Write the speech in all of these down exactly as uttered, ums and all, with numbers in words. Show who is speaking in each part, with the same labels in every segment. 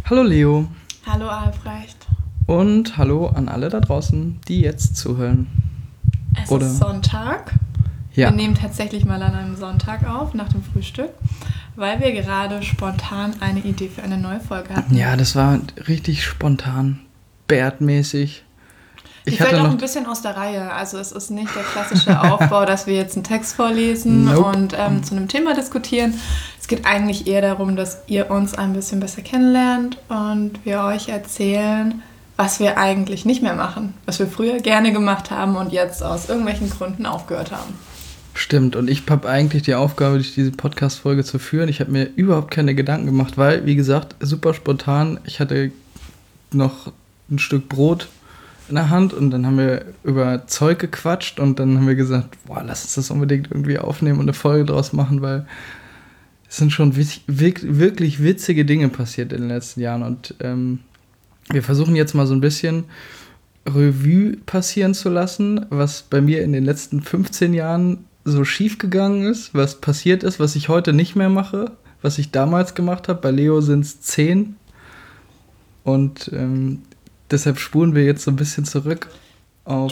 Speaker 1: Hallo Leo.
Speaker 2: Hallo Albrecht.
Speaker 1: Und hallo an alle da draußen, die jetzt zuhören.
Speaker 2: Es
Speaker 1: Oder?
Speaker 2: ist Sonntag.
Speaker 1: Ja.
Speaker 2: Wir nehmen tatsächlich mal an einem Sonntag auf, nach dem Frühstück, weil wir gerade spontan eine Idee für eine neue Folge hatten.
Speaker 1: Ja, das war richtig spontan, Bärtmäßig.
Speaker 2: Die
Speaker 1: Ich
Speaker 2: fällt
Speaker 1: hatte
Speaker 2: auch
Speaker 1: noch
Speaker 2: ein bisschen aus der Reihe. Also es ist nicht der klassische Aufbau, dass wir jetzt einen Text vorlesen
Speaker 1: Nope.
Speaker 2: und ähm, zu einem Thema diskutieren. Es geht eigentlich eher darum, dass ihr uns ein bisschen besser kennenlernt und wir euch erzählen, was wir eigentlich nicht mehr machen. Was wir früher gerne gemacht haben und jetzt aus irgendwelchen Gründen aufgehört haben.
Speaker 1: Stimmt, und ich habe eigentlich die Aufgabe, durch diese Podcast-Folge zu führen. Ich habe mir überhaupt keine Gedanken gemacht, weil, wie gesagt, super spontan. Ich hatte noch ein Stück Brot in der Hand und dann haben wir über Zeug gequatscht und dann haben wir gesagt, boah, lass uns das unbedingt irgendwie aufnehmen und eine Folge draus machen, weil es sind schon witz- wirk- wirklich witzige Dinge passiert in den letzten Jahren und ähm, wir versuchen jetzt mal so ein bisschen Revue passieren zu lassen, was bei mir in den letzten fünfzehn Jahren so schief gegangen ist, was passiert ist, was ich heute nicht mehr mache, was ich damals gemacht habe. Bei Leo sind es zehn und ähm, deshalb spulen wir jetzt so ein bisschen zurück auf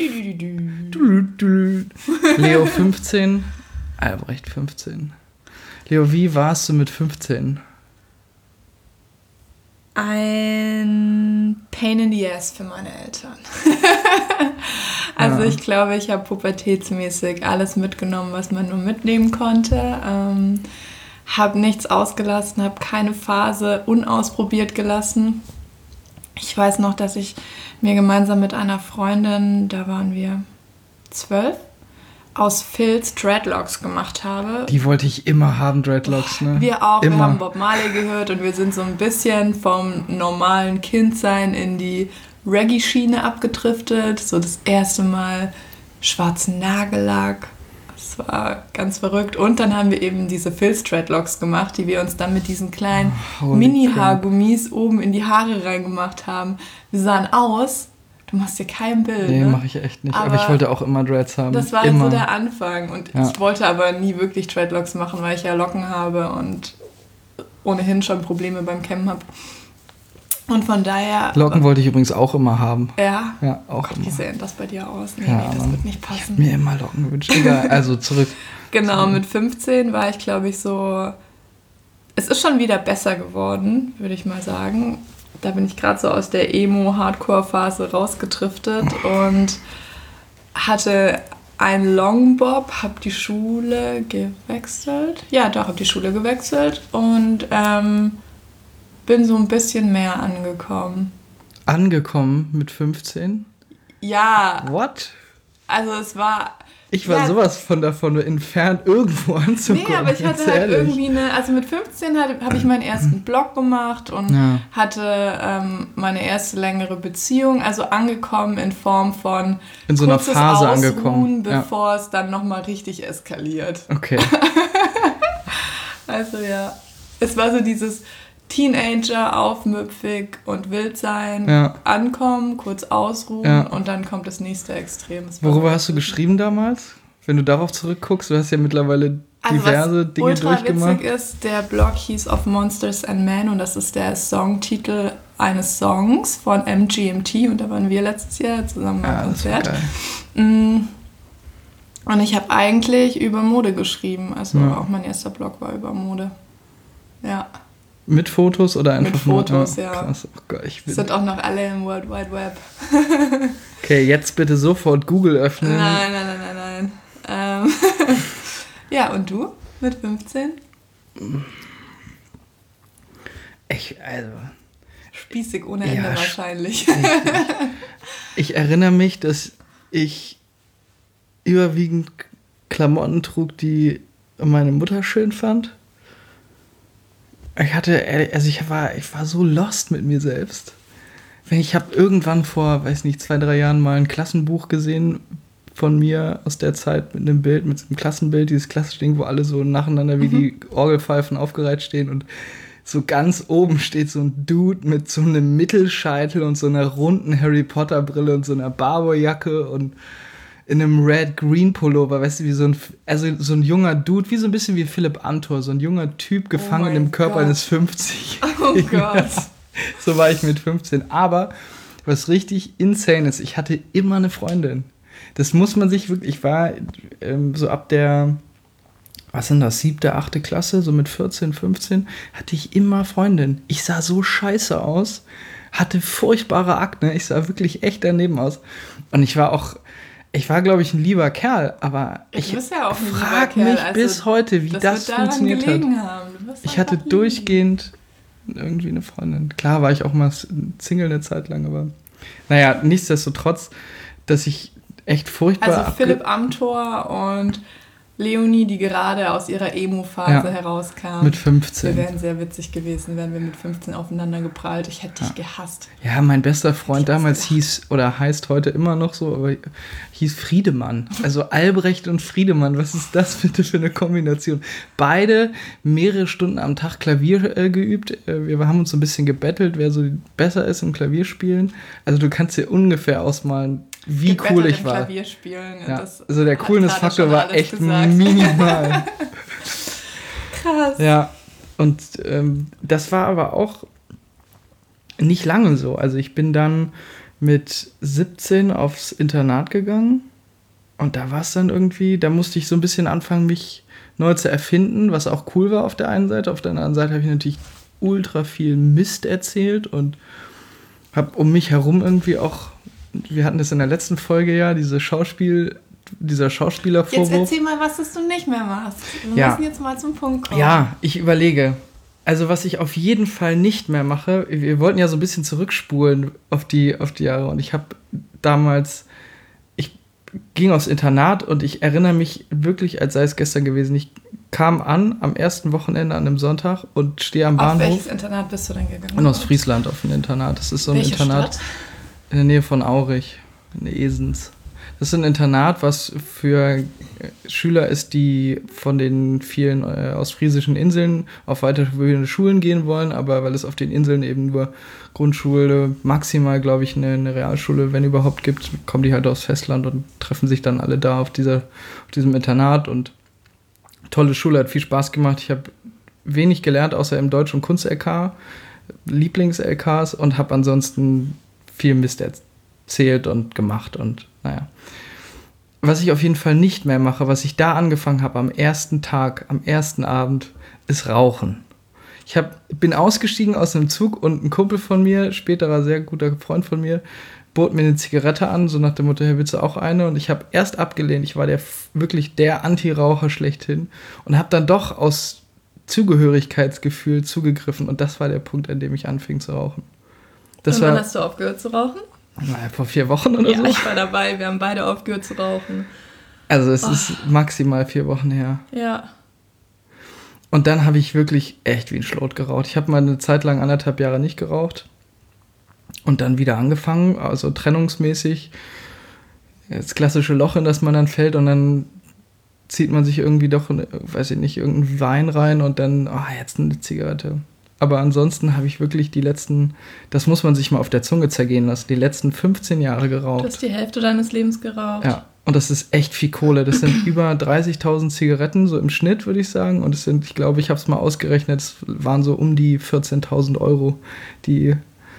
Speaker 1: Leo fünfzehn, Albrecht fünfzehn. Leo, wie warst du mit fünfzehn?
Speaker 2: Ein Pain in the Ass für meine Eltern. also
Speaker 1: Ja.
Speaker 2: ich glaube, ich habe pubertätsmäßig alles mitgenommen, was man nur mitnehmen konnte. Ähm, habe nichts ausgelassen, habe keine Phase unausprobiert gelassen. Ich weiß noch, dass ich mir gemeinsam mit einer Freundin, da waren wir zwölf, aus Phils Dreadlocks gemacht habe.
Speaker 1: Die wollte ich immer haben, Dreadlocks, ne?
Speaker 2: Wir auch,
Speaker 1: immer.
Speaker 2: wir haben Bob Marley gehört und wir sind so ein bisschen vom normalen Kindsein in die Reggae-Schiene abgedriftet. So das erste Mal schwarzen Nagellack. Das war ganz verrückt. Und dann haben wir eben diese Phil's Dreadlocks gemacht, die wir uns dann mit diesen kleinen
Speaker 1: Holy
Speaker 2: Mini-Haargummis oben in die Haare reingemacht haben. Wir sahen aus, du machst dir kein Bild.
Speaker 1: Nee,
Speaker 2: ne?
Speaker 1: mache ich echt nicht. Aber,
Speaker 2: Aber
Speaker 1: ich wollte auch immer Dreads haben.
Speaker 2: Das war
Speaker 1: immer.
Speaker 2: so der Anfang. Und
Speaker 1: Ja.
Speaker 2: ich wollte aber nie wirklich Dreadlocks machen, weil ich ja Locken habe und ohnehin schon Probleme beim Kämmen habe. Und von daher...
Speaker 1: Locken wollte ich übrigens auch immer haben.
Speaker 2: Ja?
Speaker 1: Ja, auch
Speaker 2: Gott,
Speaker 1: immer.
Speaker 2: wie sehen das bei dir aus? Nee,
Speaker 1: Ja,
Speaker 2: nee, das
Speaker 1: Mann.
Speaker 2: wird nicht
Speaker 1: Ich
Speaker 2: passen.
Speaker 1: hab mir immer Locken gewünscht. Egal, also zurück.
Speaker 2: Genau, mit fünfzehn war ich, glaube ich, so... Es ist schon wieder besser geworden, würde ich mal sagen. Da bin ich gerade so aus der Emo-Hardcore-Phase rausgedriftet und hatte einen Longbob, habe die Schule gewechselt. Ja, doch, habe die Schule gewechselt und ähm, bin so ein bisschen mehr angekommen.
Speaker 1: Angekommen mit fünfzehn?
Speaker 2: Ja,
Speaker 1: What?
Speaker 2: also es war...
Speaker 1: Ich war
Speaker 2: ja,
Speaker 1: sowas von davon entfernt, irgendwo anzukommen.
Speaker 2: Nee, aber ich
Speaker 1: ganz
Speaker 2: hatte halt
Speaker 1: ehrlich.
Speaker 2: irgendwie eine, also mit fünfzehn habe ich meinen ersten Blog gemacht und
Speaker 1: Ja.
Speaker 2: hatte ähm, meine erste längere Beziehung, also angekommen in Form von
Speaker 1: In so einer
Speaker 2: kurzes
Speaker 1: Phase
Speaker 2: Ausruhen,
Speaker 1: angekommen, ja.
Speaker 2: bevor es dann nochmal richtig eskaliert.
Speaker 1: Okay.
Speaker 2: Also ja, es war so dieses Teenager, aufmüpfig und wild sein,
Speaker 1: Ja.
Speaker 2: ankommen, kurz ausruhen
Speaker 1: Ja.
Speaker 2: und dann kommt das nächste Extrem. Es war
Speaker 1: Worüber
Speaker 2: so
Speaker 1: hast du geschrieben damals? Wenn du darauf zurückguckst, du hast ja mittlerweile
Speaker 2: Also
Speaker 1: diverse
Speaker 2: was
Speaker 1: Dinge
Speaker 2: ultra
Speaker 1: durchgemacht.
Speaker 2: witzig ist, der Blog hieß Of Monsters and Men und das ist der Songtitel eines Songs von M G M T und da waren wir letztes Jahr zusammen beim
Speaker 1: Ja, das war
Speaker 2: Konzert.
Speaker 1: geil.
Speaker 2: Mm. Und ich habe eigentlich über Mode geschrieben, also
Speaker 1: Ja.
Speaker 2: auch mein erster Blog war über Mode. Ja,
Speaker 1: Mit Fotos oder einfach
Speaker 2: Mit
Speaker 1: nur?
Speaker 2: Fotos, ja.
Speaker 1: Krass. Oh Gott, ich bin
Speaker 2: sind auch noch alle im World Wide Web.
Speaker 1: okay, jetzt bitte sofort Google öffnen.
Speaker 2: Nein, nein, nein, nein, nein. Ähm ja, und du mit fünfzehn?
Speaker 1: Ich, also,
Speaker 2: Spießig ohne
Speaker 1: Ja,
Speaker 2: Ende
Speaker 1: sch-
Speaker 2: wahrscheinlich.
Speaker 1: ich erinnere mich, dass ich überwiegend Klamotten trug, die meine Mutter schön fand. Ich hatte, also ich war, ich war so lost mit mir selbst. Ich habe irgendwann vor, weiß nicht, zwei, drei Jahren mal ein Klassenbuch gesehen von mir aus der Zeit mit einem Bild, mit einem Klassenbild, dieses klassische Ding, wo alle so nacheinander wie die Orgelpfeifen aufgereiht stehen und so ganz oben steht so ein Dude mit so einem Mittelscheitel und so einer runden Harry Potter Brille und so einer Barberjacke und in einem Red-Green-Pullover, weißt du, wie so ein, also so ein junger Dude, wie so ein bisschen wie Philipp Amthor, so ein junger Typ gefangen
Speaker 2: mein
Speaker 1: im Körper
Speaker 2: Gott.
Speaker 1: eines fünfzig.
Speaker 2: Oh Gott.
Speaker 1: So war ich mit fünfzehn. Aber was richtig insane ist, ich hatte immer eine Freundin. Das muss man sich wirklich, ich war ähm, so ab der, was sind das, siebte, achte Klasse, so mit vierzehn, fünfzehn, hatte ich immer Freundin. Ich sah so scheiße aus, hatte furchtbare Akne, ich sah wirklich echt daneben aus. Und ich war auch, ich war, glaube ich, ein lieber Kerl, aber ich
Speaker 2: ja
Speaker 1: frage mich also, bis heute, wie das, das funktioniert hat. Ich hatte durchgehend irgendwie eine Freundin. Klar war ich auch mal Single eine Zeit lang, aber naja, nichtsdestotrotz, dass ich echt furchtbar...
Speaker 2: Also Philipp Amthor und Leonie, die gerade aus ihrer Emo-Phase ja, herauskam.
Speaker 1: Mit fünfzehn.
Speaker 2: Wir wären sehr witzig gewesen, wären wir mit fünfzehn aufeinander geprallt. Ich hätte
Speaker 1: ja.
Speaker 2: dich gehasst.
Speaker 1: Ja, mein bester Freund damals hieß, oder heißt heute immer noch so, aber hieß Friedemann. Also Albrecht und Friedemann, was ist das bitte für eine Kombination? Beide mehrere Stunden am Tag Klavier äh, geübt. Äh, wir haben uns so ein bisschen gebettelt, wer so besser ist im Klavierspielen. Also du kannst dir ungefähr ausmalen, wie cool ich war.
Speaker 2: Klavierspielen.
Speaker 1: Ja, also der Coolness-Faktor war echt gesagt. minimal.
Speaker 2: Krass.
Speaker 1: Ja, und ähm, das war aber auch nicht lange so. Also ich bin dann mit siebzehn aufs Internat gegangen und da war es dann irgendwie, da musste ich so ein bisschen anfangen, mich neu zu erfinden, was auch cool war auf der einen Seite. Auf der anderen Seite habe ich natürlich ultra viel Mist erzählt und habe um mich herum irgendwie auch, wir hatten das in der letzten Folge ja, diese Schauspiel, dieser Schauspielervorwurf.
Speaker 2: Jetzt erzähl mal, was das du nicht mehr machst. Wir
Speaker 1: ja.
Speaker 2: müssen jetzt mal zum Punkt kommen.
Speaker 1: Ja, ich überlege. Also was ich auf jeden Fall nicht mehr mache, wir wollten ja so ein bisschen zurückspulen auf die, auf die Jahre und ich habe damals, ich ging aufs Internat und ich erinnere mich wirklich, als sei es gestern gewesen, ich kam an am ersten Wochenende an einem Sonntag und stehe am Bahnhof.
Speaker 2: Auf welches Internat bist du denn gegangen?
Speaker 1: In Ostfriesland auf ein Internat. Das ist so ein
Speaker 2: Welche
Speaker 1: Internat
Speaker 2: Stadt?
Speaker 1: in der Nähe von Aurich, in Esens. Das ist ein Internat, was für Schüler ist, die von den vielen äh, ostfriesischen Inseln auf weiterführende Schulen gehen wollen, aber weil es auf den Inseln eben nur Grundschule, maximal, glaube ich, eine, eine Realschule, wenn überhaupt gibt, kommen die halt aufs Festland und treffen sich dann alle da auf, dieser, auf diesem Internat und tolle Schule, hat viel Spaß gemacht. Ich habe wenig gelernt, außer im Deutsch- und Kunst-L K, Lieblings-L Ks und habe ansonsten viel Mist erzählt und gemacht und naja. Was ich auf jeden Fall nicht mehr mache, was ich da angefangen habe am ersten Tag, am ersten Abend, ist Rauchen. Ich hab, bin ausgestiegen aus einem Zug und ein Kumpel von mir, späterer sehr guter Freund von mir, bot mir eine Zigarette an, so nach dem Motto, hey, willst du auch eine? Und ich habe erst abgelehnt, ich war der wirklich der Anti-Raucher schlechthin und habe dann doch aus Zugehörigkeitsgefühl zugegriffen und das war der Punkt, an dem ich anfing zu rauchen. Das
Speaker 2: und wann
Speaker 1: war,
Speaker 2: hast du aufgehört zu rauchen?
Speaker 1: Na, vor vier Wochen oder
Speaker 2: ja,
Speaker 1: so.
Speaker 2: Ja, ich war dabei, wir haben beide aufgehört zu rauchen.
Speaker 1: Also es
Speaker 2: oh.
Speaker 1: ist maximal vier Wochen her.
Speaker 2: Ja.
Speaker 1: Und dann habe ich wirklich echt wie ein Schlot geraucht. Ich habe mal eine Zeit lang anderthalb Jahre nicht geraucht und dann wieder angefangen, also trennungsmäßig. Das klassische Loch, in das man dann fällt und dann zieht man sich irgendwie doch, weiß ich nicht, irgendeinen Wein rein und dann, ah, oh, jetzt eine Zigarette. Aber ansonsten habe ich wirklich die letzten, das muss man sich mal auf der Zunge zergehen lassen, die letzten fünfzehn Jahre geraucht.
Speaker 2: Du hast die Hälfte deines Lebens geraucht.
Speaker 1: Ja, und das ist echt viel Kohle. Das sind über dreißigtausend Zigaretten, so im Schnitt, würde ich sagen. Und es sind, ich glaube, ich habe es mal ausgerechnet, es waren so um die vierzehntausend Euro, die...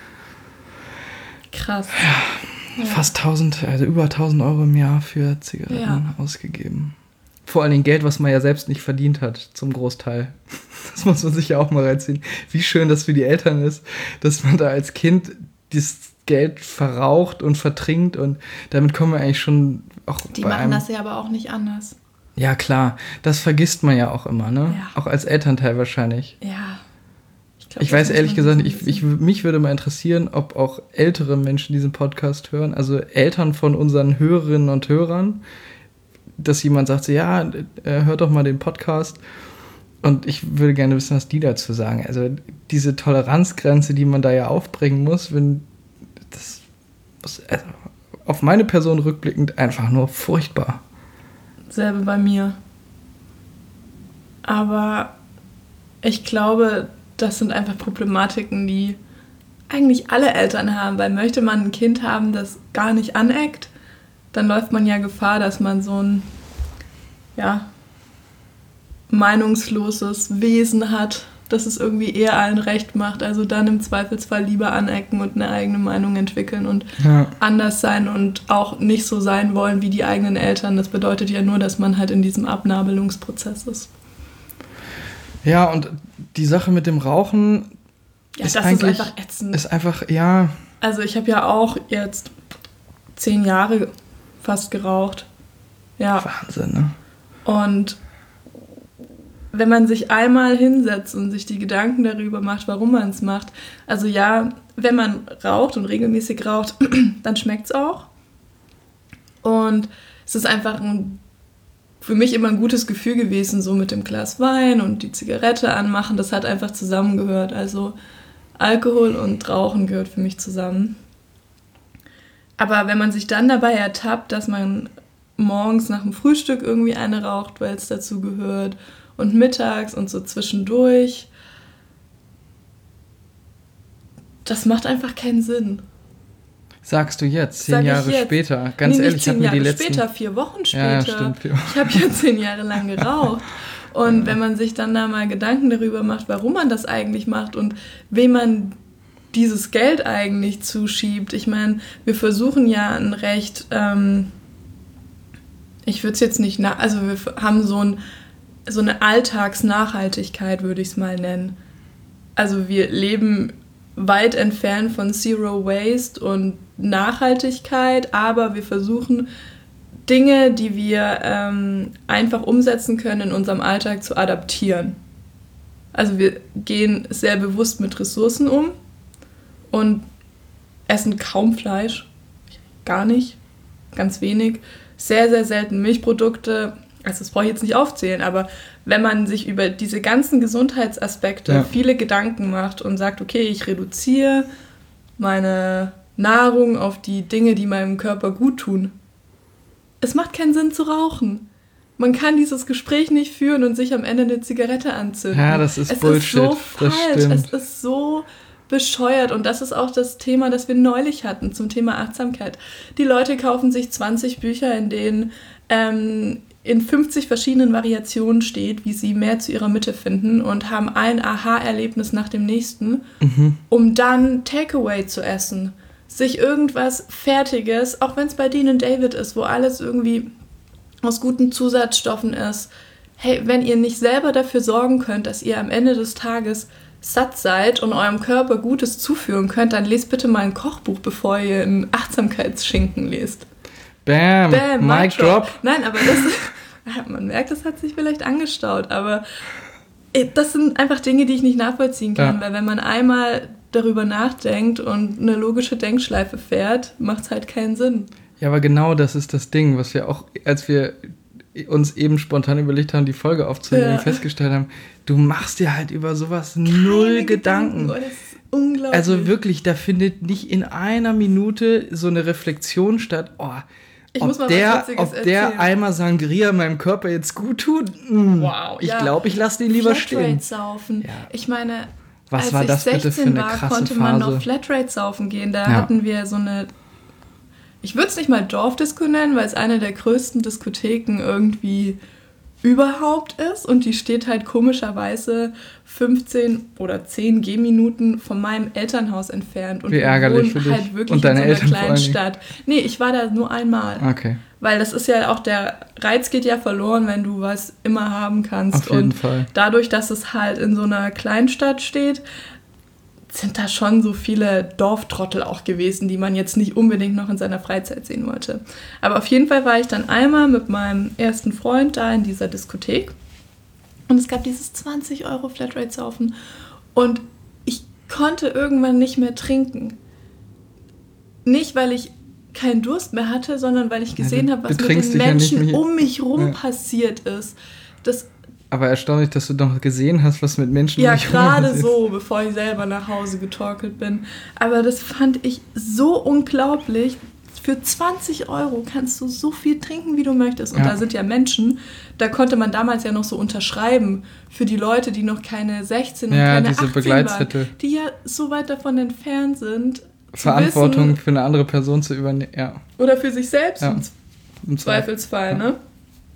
Speaker 2: Krass.
Speaker 1: Ja, ja. Fast tausend, also über tausend Euro im Jahr für Zigaretten ja. ausgegeben. Vor allem Geld, was man ja selbst nicht verdient hat, zum Großteil. Das muss man sich ja auch mal reinziehen. Wie schön das für die Eltern ist, dass man da als Kind das Geld verraucht und vertrinkt und damit kommen wir eigentlich schon auch
Speaker 2: Die
Speaker 1: bei
Speaker 2: machen
Speaker 1: einem,
Speaker 2: das ja aber auch nicht anders.
Speaker 1: Ja, klar. Das vergisst man ja auch immer, ne?
Speaker 2: Ja.
Speaker 1: Auch als Elternteil wahrscheinlich.
Speaker 2: Ja.
Speaker 1: Ich, glaub, ich weiß ehrlich gesagt, ich, ich, mich würde mal interessieren, ob auch ältere Menschen diesen Podcast hören, also Eltern von unseren Hörerinnen und Hörern, dass jemand sagt, so, ja, hört doch mal den Podcast. Und ich würde gerne wissen, was die dazu sagen. Also diese Toleranzgrenze, die man da ja aufbringen muss, wenn das also auf meine Person rückblickend einfach nur furchtbar.
Speaker 2: Selbe bei mir. Aber ich glaube, das sind einfach Problematiken, die eigentlich alle Eltern haben, weil möchte man ein Kind haben, das gar nicht aneckt, dann läuft man ja Gefahr, dass man so ein ja, meinungsloses Wesen hat, dass es irgendwie eher allen recht macht. Also dann im Zweifelsfall lieber anecken und eine eigene Meinung entwickeln und ja. anders sein und auch nicht so sein wollen wie die eigenen Eltern. Das bedeutet ja nur, dass man halt in diesem Abnabelungsprozess ist.
Speaker 1: Ja, und die Sache mit dem Rauchen
Speaker 2: ja,
Speaker 1: ist
Speaker 2: das
Speaker 1: eigentlich...
Speaker 2: ist einfach ätzend.
Speaker 1: Ist einfach, ja...
Speaker 2: Also ich habe ja auch jetzt zehn Jahre fast geraucht. Ja.
Speaker 1: Wahnsinn, ne?
Speaker 2: Und wenn man sich einmal hinsetzt und sich die Gedanken darüber macht, warum man es macht, also ja, wenn man raucht und regelmäßig raucht, dann schmeckt es auch. Und es ist einfach ein, für mich immer ein gutes Gefühl gewesen, so mit dem Glas Wein und die Zigarette anmachen, das hat einfach zusammengehört. Also Alkohol und Rauchen gehört für mich zusammen. Aber wenn man sich dann dabei ertappt, dass man morgens nach dem Frühstück irgendwie eine raucht, weil es dazu gehört, und mittags und so zwischendurch, das macht einfach keinen Sinn.
Speaker 1: Sagst du jetzt, zehn
Speaker 2: Sag
Speaker 1: Jahre
Speaker 2: jetzt.
Speaker 1: später? Ganz
Speaker 2: nee,
Speaker 1: ehrlich, ich habe mir die letzten...
Speaker 2: später, vier Wochen später.
Speaker 1: Ja, ja, stimmt, vier Wochen.
Speaker 2: Ich habe ja zehn Jahre lang geraucht. Und ja. wenn man sich dann da mal Gedanken darüber macht, warum man das eigentlich macht und wem man dieses Geld eigentlich zuschiebt. Ich meine, wir versuchen ja ein recht... Ähm, ich würde es jetzt nicht... Na- also wir haben so ein so eine Alltagsnachhaltigkeit, würde ich es mal nennen. Also wir leben weit entfernt von Zero Waste und Nachhaltigkeit, aber wir versuchen Dinge, die wir ähm, einfach umsetzen können, in unserem Alltag zu adaptieren. Also wir gehen sehr bewusst mit Ressourcen um und essen kaum Fleisch, gar nicht, ganz wenig, sehr, sehr selten Milchprodukte. Also das brauche ich jetzt nicht aufzählen, aber wenn man sich über diese ganzen Gesundheitsaspekte ja. viele Gedanken macht und sagt, okay, ich reduziere meine Nahrung auf die Dinge, die meinem Körper gut tun. Es macht keinen Sinn zu rauchen. Man kann dieses Gespräch nicht führen und sich am Ende eine Zigarette anzünden.
Speaker 1: Ja, das ist
Speaker 2: es
Speaker 1: Bullshit.
Speaker 2: Es ist so falsch,
Speaker 1: das stimmt.
Speaker 2: Es ist so bescheuert und das ist auch das Thema, das wir neulich hatten zum Thema Achtsamkeit. Die Leute kaufen sich zwanzig Bücher, in denen ähm, in fünfzig verschiedenen Variationen steht, wie sie mehr zu ihrer Mitte finden und haben ein Aha-Erlebnis nach dem nächsten, mhm. um dann Takeaway zu essen. Sich irgendwas Fertiges, auch wenn es bei Dean and David ist, wo alles irgendwie aus guten Zusatzstoffen ist. Hey, wenn ihr nicht selber dafür sorgen könnt, dass ihr am Ende des Tages satt seid und eurem Körper Gutes zuführen könnt, dann lest bitte mal ein Kochbuch, bevor ihr einen Achtsamkeitsschinken lest.
Speaker 1: Bam,
Speaker 2: Bam,
Speaker 1: Mic drop.
Speaker 2: Nein, aber das, man merkt, das hat sich vielleicht angestaut, aber das sind einfach Dinge, die ich nicht nachvollziehen kann, ja. weil wenn man einmal darüber nachdenkt und eine logische Denkschleife fährt, macht es halt keinen Sinn.
Speaker 1: Ja, aber genau das ist das Ding, was wir auch, als wir uns eben spontan überlegt haben, die Folge aufzunehmen, ja. festgestellt haben, du machst dir halt über sowas Keine null Gedanken.
Speaker 2: Gedanken. Oh, das ist unglaublich.
Speaker 1: Also wirklich, da findet nicht in einer Minute so eine Reflexion statt, oh,
Speaker 2: Ich
Speaker 1: ob
Speaker 2: muss mal
Speaker 1: der,
Speaker 2: was Witziges
Speaker 1: ob der
Speaker 2: erzählen.
Speaker 1: Eimer Sangria meinem Körper jetzt gut tut, mm,
Speaker 2: wow,
Speaker 1: ich
Speaker 2: ja.
Speaker 1: glaube, ich lasse den lieber stehen.
Speaker 2: Flatrate saufen.
Speaker 1: Ja.
Speaker 2: Ich meine,
Speaker 1: was
Speaker 2: als
Speaker 1: war
Speaker 2: ich
Speaker 1: das bitte
Speaker 2: sechzehn
Speaker 1: für eine
Speaker 2: war,
Speaker 1: krasse
Speaker 2: konnte man
Speaker 1: Phase?
Speaker 2: noch Flatrate saufen gehen. Da
Speaker 1: Ja.
Speaker 2: hatten wir so eine, ich würde es nicht mal Dorfdisco nennen, weil es eine der größten Diskotheken irgendwie überhaupt ist und die steht halt komischerweise fünfzehn oder zehn Gehminuten von meinem Elternhaus entfernt und
Speaker 1: Wie ärgerlich für dich.
Speaker 2: halt wirklich
Speaker 1: und deine
Speaker 2: in so einer
Speaker 1: Eltern
Speaker 2: kleinen Stadt. Nee, ich war da nur einmal.
Speaker 1: Okay.
Speaker 2: Weil das ist ja auch, der Reiz geht ja verloren, wenn du was immer haben kannst.
Speaker 1: Auf jeden
Speaker 2: und
Speaker 1: Fall.
Speaker 2: dadurch, dass es halt in so einer Kleinstadt steht, sind da schon so viele Dorftrottel auch gewesen, die man jetzt nicht unbedingt noch in seiner Freizeit sehen wollte. Aber auf jeden Fall war ich dann einmal mit meinem ersten Freund da in dieser Diskothek und es gab dieses zwanzig Euro Flatrate-Saufen und ich konnte irgendwann nicht mehr trinken. Nicht, weil ich keinen Durst mehr hatte, sondern weil ich gesehen
Speaker 1: ja,
Speaker 2: habe, was mit den Menschen ja um mich rum ja. passiert ist. Das
Speaker 1: Aber erstaunlich, dass du doch gesehen hast, was mit Menschen
Speaker 2: Ja,
Speaker 1: um dich
Speaker 2: gerade
Speaker 1: rum
Speaker 2: so, bevor ich selber nach Hause getorkelt bin. Aber das fand ich so unglaublich. Für zwanzig Euro kannst du so viel trinken, wie du möchtest. Und ja. da sind ja Menschen, da konnte man damals ja noch so unterschreiben, für die Leute, die noch keine sechzehn und
Speaker 1: ja,
Speaker 2: keine
Speaker 1: diese
Speaker 2: achtzehn
Speaker 1: Begleitzettel.
Speaker 2: waren, die ja so weit davon entfernt sind,
Speaker 1: Verantwortung
Speaker 2: wissen,
Speaker 1: für eine andere Person zu übernehmen. Ja.
Speaker 2: Oder für sich selbst
Speaker 1: ja.
Speaker 2: im, im Zweifelsfall,
Speaker 1: ja.
Speaker 2: ne?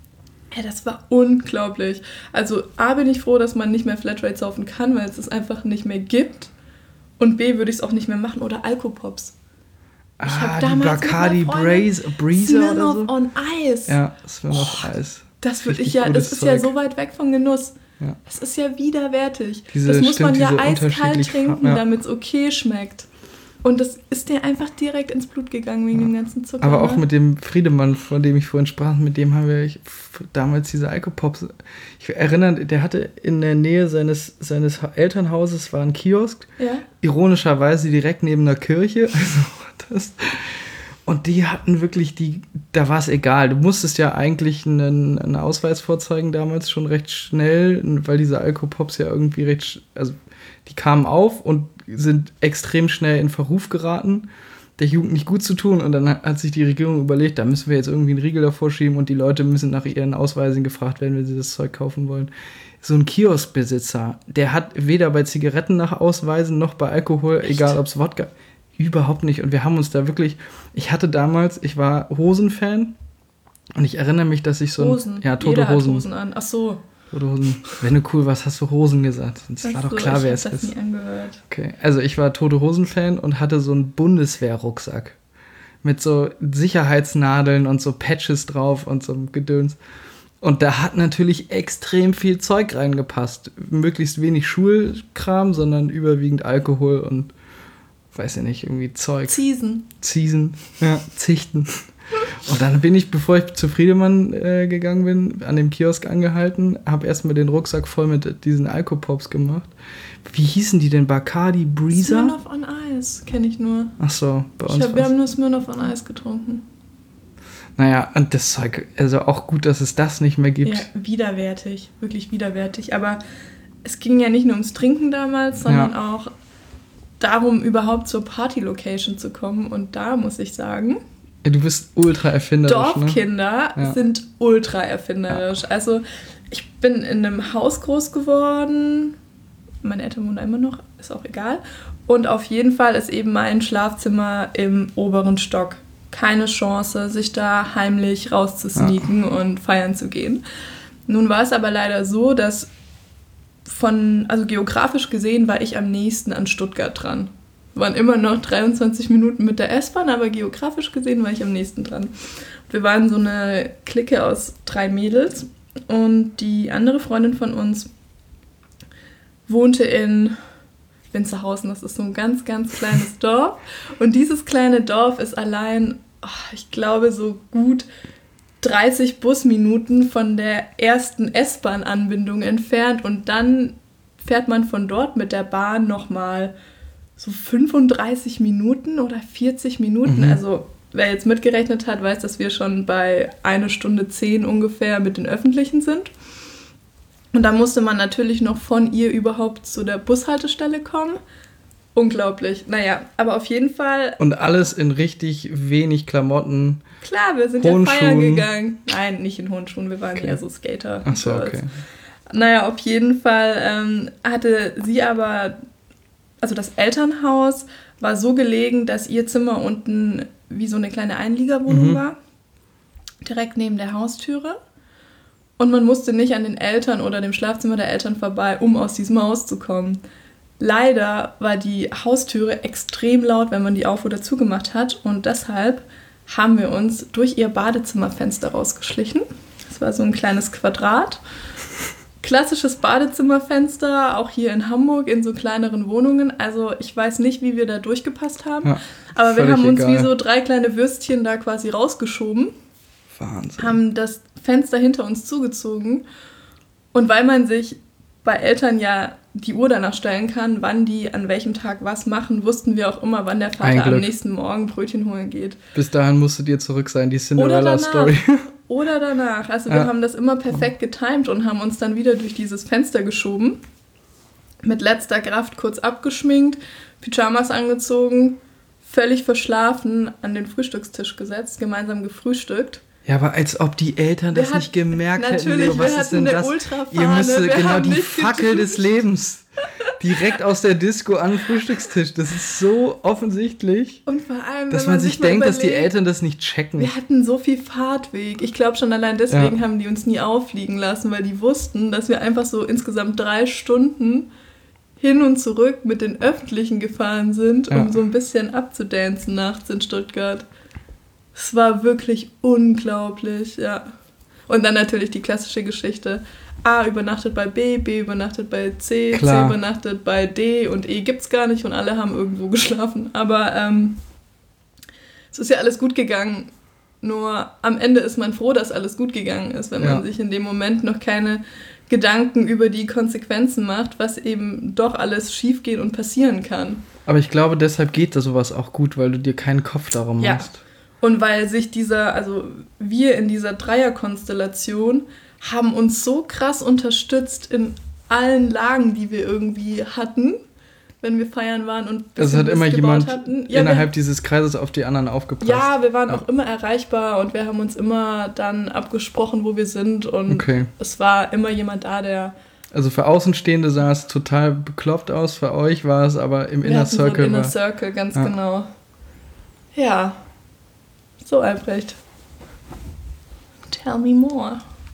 Speaker 2: Ey, das war unglaublich. Also A, bin ich froh, dass man nicht mehr Flatrate saufen kann, weil es es einfach nicht mehr gibt. Und B, würde ich es auch nicht mehr machen. Oder Alkopops.
Speaker 1: Ich ah, die Bacardi Breezer oder so.
Speaker 2: on Ice.
Speaker 1: Ja, Smirnoff on Ice.
Speaker 2: Das würde ich ja, das ist Zeug. Ja so weit weg vom Genuss. Ja. Das ist ja widerwärtig.
Speaker 1: Diese,
Speaker 2: das muss
Speaker 1: stimmt,
Speaker 2: man ja eiskalt trinken,
Speaker 1: ja.
Speaker 2: damit es okay schmeckt. Und das ist dir einfach direkt ins Blut gegangen wegen ja. dem ganzen Zucker.
Speaker 1: Aber auch mit dem Friedemann, von dem ich vorhin sprach, mit dem haben wir damals diese Alkopops. Ich erinnere, der hatte in der Nähe seines, seines Elternhauses war ein Kiosk.
Speaker 2: Ja.
Speaker 1: Ironischerweise direkt neben einer Kirche. Also das. Und die hatten wirklich die, da war es egal. Du musstest ja eigentlich einen, einen Ausweis vorzeigen damals schon recht schnell, weil diese Alkopops ja irgendwie recht, also die kamen auf und sind extrem schnell in Verruf geraten, der Jugend nicht gut zu tun. Und dann hat sich die Regierung überlegt, da müssen wir jetzt irgendwie einen Riegel davor schieben und die Leute müssen nach ihren Ausweisen gefragt werden, wenn sie das Zeug kaufen wollen. So ein Kioskbesitzer, der hat weder bei Zigaretten nach Ausweisen noch bei Alkohol, Echt? egal ob es Wodka, überhaupt nicht. Und wir haben uns da wirklich, ich hatte damals, ich war Hosen-Fan und ich erinnere mich, dass ich so ein,
Speaker 2: Hosen.
Speaker 1: ja, tote
Speaker 2: Jeder
Speaker 1: Hosen.
Speaker 2: Hat Hosen an. Ach so.
Speaker 1: Hosen. Wenn du cool warst, hast du Hosen gesagt. Das war doch klar, wer es ist.
Speaker 2: Ich hab das nie angehört.
Speaker 1: Okay, also ich war Tote Hosen-Fan und hatte so einen Bundeswehr-Rucksack mit so Sicherheitsnadeln und so Patches drauf und so Gedöns. Und da hat natürlich extrem viel Zeug reingepasst. Möglichst wenig Schulkram, sondern überwiegend Alkohol und, weiß ich nicht, irgendwie Zeug.
Speaker 2: Ziesen.
Speaker 1: Ziesen, ja, Zichten. Und dann bin ich, bevor ich zu Friedemann äh, gegangen bin, an dem Kiosk angehalten, habe erstmal den Rucksack voll mit diesen Alkopops gemacht. Wie hießen die denn? Bacardi Breezer?
Speaker 2: Smirnoff on Ice kenne ich nur.
Speaker 1: Ach so, bei uns.
Speaker 2: Ich hab, wir haben nur Smirnoff on Ice getrunken.
Speaker 1: Naja, und das Zeug, also auch gut, dass es das nicht mehr gibt.
Speaker 2: Ja, widerwärtig, wirklich widerwärtig. Aber es ging ja nicht nur ums Trinken damals, sondern ja. auch darum, überhaupt zur Party-Location zu kommen. Und da muss ich sagen...
Speaker 1: Du bist ultra erfinderisch.
Speaker 2: Dorfkinder
Speaker 1: ne? ja.
Speaker 2: sind ultra erfinderisch. Ja. Also ich bin in einem Haus groß geworden. Meine Eltern wohnen da immer noch, ist auch egal. Und auf jeden Fall ist eben mein Schlafzimmer im oberen Stock. Keine Chance, sich da heimlich rauszusneaken ja. und feiern zu gehen. Nun war es aber leider so, dass von, also geografisch gesehen war ich am nächsten an Stuttgart dran. Waren immer noch dreiundzwanzig Minuten mit der S-Bahn, aber geografisch gesehen war ich am nächsten dran. Wir waren so eine Clique aus drei Mädels und die andere Freundin von uns wohnte in Winzerhausen. Das ist so ein ganz, ganz kleines Dorf. Und dieses kleine Dorf ist allein, oh, ich glaube, so gut dreißig Busminuten von der ersten S-Bahn-Anbindung entfernt. Und dann fährt man von dort mit der Bahn nochmal so fünfunddreißig Minuten oder vierzig Minuten. Mhm. Also wer jetzt mitgerechnet hat, weiß, dass wir schon bei eine Stunde zehn ungefähr mit den Öffentlichen sind. Und da musste man natürlich noch von ihr überhaupt zu der Bushaltestelle kommen. Unglaublich. Naja, aber auf jeden Fall...
Speaker 1: Und alles in richtig wenig Klamotten.
Speaker 2: Klar, wir sind ja feiern gegangen. Nein, nicht in hohen Schuhen, wir waren okay. eher so Skater.
Speaker 1: Ach so, okay.
Speaker 2: Naja, auf jeden Fall ähm, hatte sie aber... Also das Elternhaus war so gelegen, dass ihr Zimmer unten wie so eine kleine Einliegerwohnung mhm. war. Direkt neben der Haustüre. Und man musste nicht an den Eltern oder dem Schlafzimmer der Eltern vorbei, um aus diesem Haus zu kommen. Leider war die Haustüre extrem laut, wenn man die auf- oder zugemacht hat. Und deshalb haben wir uns durch ihr Badezimmerfenster rausgeschlichen. Das war so ein kleines Quadrat. Klassisches Badezimmerfenster, auch hier in Hamburg in so kleineren Wohnungen. Also ich weiß nicht, wie wir da durchgepasst haben. Ja, aber wir haben uns egal. wie so drei kleine Würstchen da quasi rausgeschoben.
Speaker 1: Wahnsinn.
Speaker 2: Haben das Fenster hinter uns zugezogen. Und weil man sich bei Eltern ja die Uhr danach stellen kann, wann die an welchem Tag was machen, wussten wir auch immer, wann der Vater am nächsten Morgen Brötchen holen geht.
Speaker 1: Bis dahin musstet ihr zurück sein, die Cinderella-Story.
Speaker 2: Oder danach. Also wir ja. haben das immer perfekt getimt und haben uns dann wieder durch dieses Fenster geschoben. Mit letzter Kraft kurz abgeschminkt, Pyjamas angezogen, völlig verschlafen an den Frühstückstisch gesetzt, gemeinsam gefrühstückt.
Speaker 1: Ja, aber als ob die Eltern das
Speaker 2: hat,
Speaker 1: nicht gemerkt hätten.
Speaker 2: Natürlich,
Speaker 1: was
Speaker 2: wir
Speaker 1: ist denn
Speaker 2: eine
Speaker 1: das?
Speaker 2: Ultrafahne.
Speaker 1: Ihr müsst
Speaker 2: wir
Speaker 1: genau die Fackel des Lebens. direkt aus der Disco an den Frühstückstisch. Das ist so offensichtlich,
Speaker 2: und vor allem,
Speaker 1: dass
Speaker 2: wenn
Speaker 1: man,
Speaker 2: man
Speaker 1: sich
Speaker 2: sich mal
Speaker 1: denkt, dass die
Speaker 2: überlegt,
Speaker 1: Eltern das nicht checken.
Speaker 2: wir hatten so viel Fahrtweg. Ich glaube schon allein deswegen
Speaker 1: Ja.
Speaker 2: haben die uns nie auffliegen lassen, weil die wussten, dass wir einfach so insgesamt drei Stunden hin und zurück mit den Öffentlichen gefahren sind, um
Speaker 1: Ja.
Speaker 2: so ein bisschen abzudancen nachts in Stuttgart. Es war wirklich unglaublich, ja. Und dann natürlich die klassische Geschichte. A übernachtet bei B, B übernachtet bei C,
Speaker 1: Klar.
Speaker 2: C übernachtet bei D und E gibt's gar nicht und alle haben irgendwo geschlafen. Aber ähm, es ist ja alles gut gegangen. Nur am Ende ist man froh, dass alles gut gegangen ist, wenn
Speaker 1: Ja.
Speaker 2: man sich in dem Moment noch keine Gedanken über die Konsequenzen macht, was eben doch alles schiefgehen und passieren kann.
Speaker 1: Aber ich glaube, deshalb geht da sowas auch gut, weil du dir keinen Kopf darum
Speaker 2: Ja.
Speaker 1: machst.
Speaker 2: Und weil sich dieser, also wir in dieser Dreierkonstellation haben uns so krass unterstützt in allen Lagen, die wir irgendwie hatten, wenn wir feiern waren und
Speaker 1: Also hat
Speaker 2: bisschen
Speaker 1: immer
Speaker 2: Mist
Speaker 1: jemand
Speaker 2: gebaut hatten. Ja,
Speaker 1: innerhalb
Speaker 2: wir,
Speaker 1: dieses Kreises auf die anderen aufgepasst.
Speaker 2: ja, wir waren
Speaker 1: Ja.
Speaker 2: auch immer erreichbar und wir haben uns immer dann abgesprochen, wo wir sind und
Speaker 1: Okay.
Speaker 2: es war immer jemand da, der...
Speaker 1: Also für Außenstehende sah es total bekloppt aus, für euch war es aber im
Speaker 2: Wir
Speaker 1: Inner
Speaker 2: hatten so einen
Speaker 1: Circle.
Speaker 2: Inner
Speaker 1: war,
Speaker 2: Circle, ganz
Speaker 1: Ja.
Speaker 2: genau. Ja, so Albrecht. Tell me more.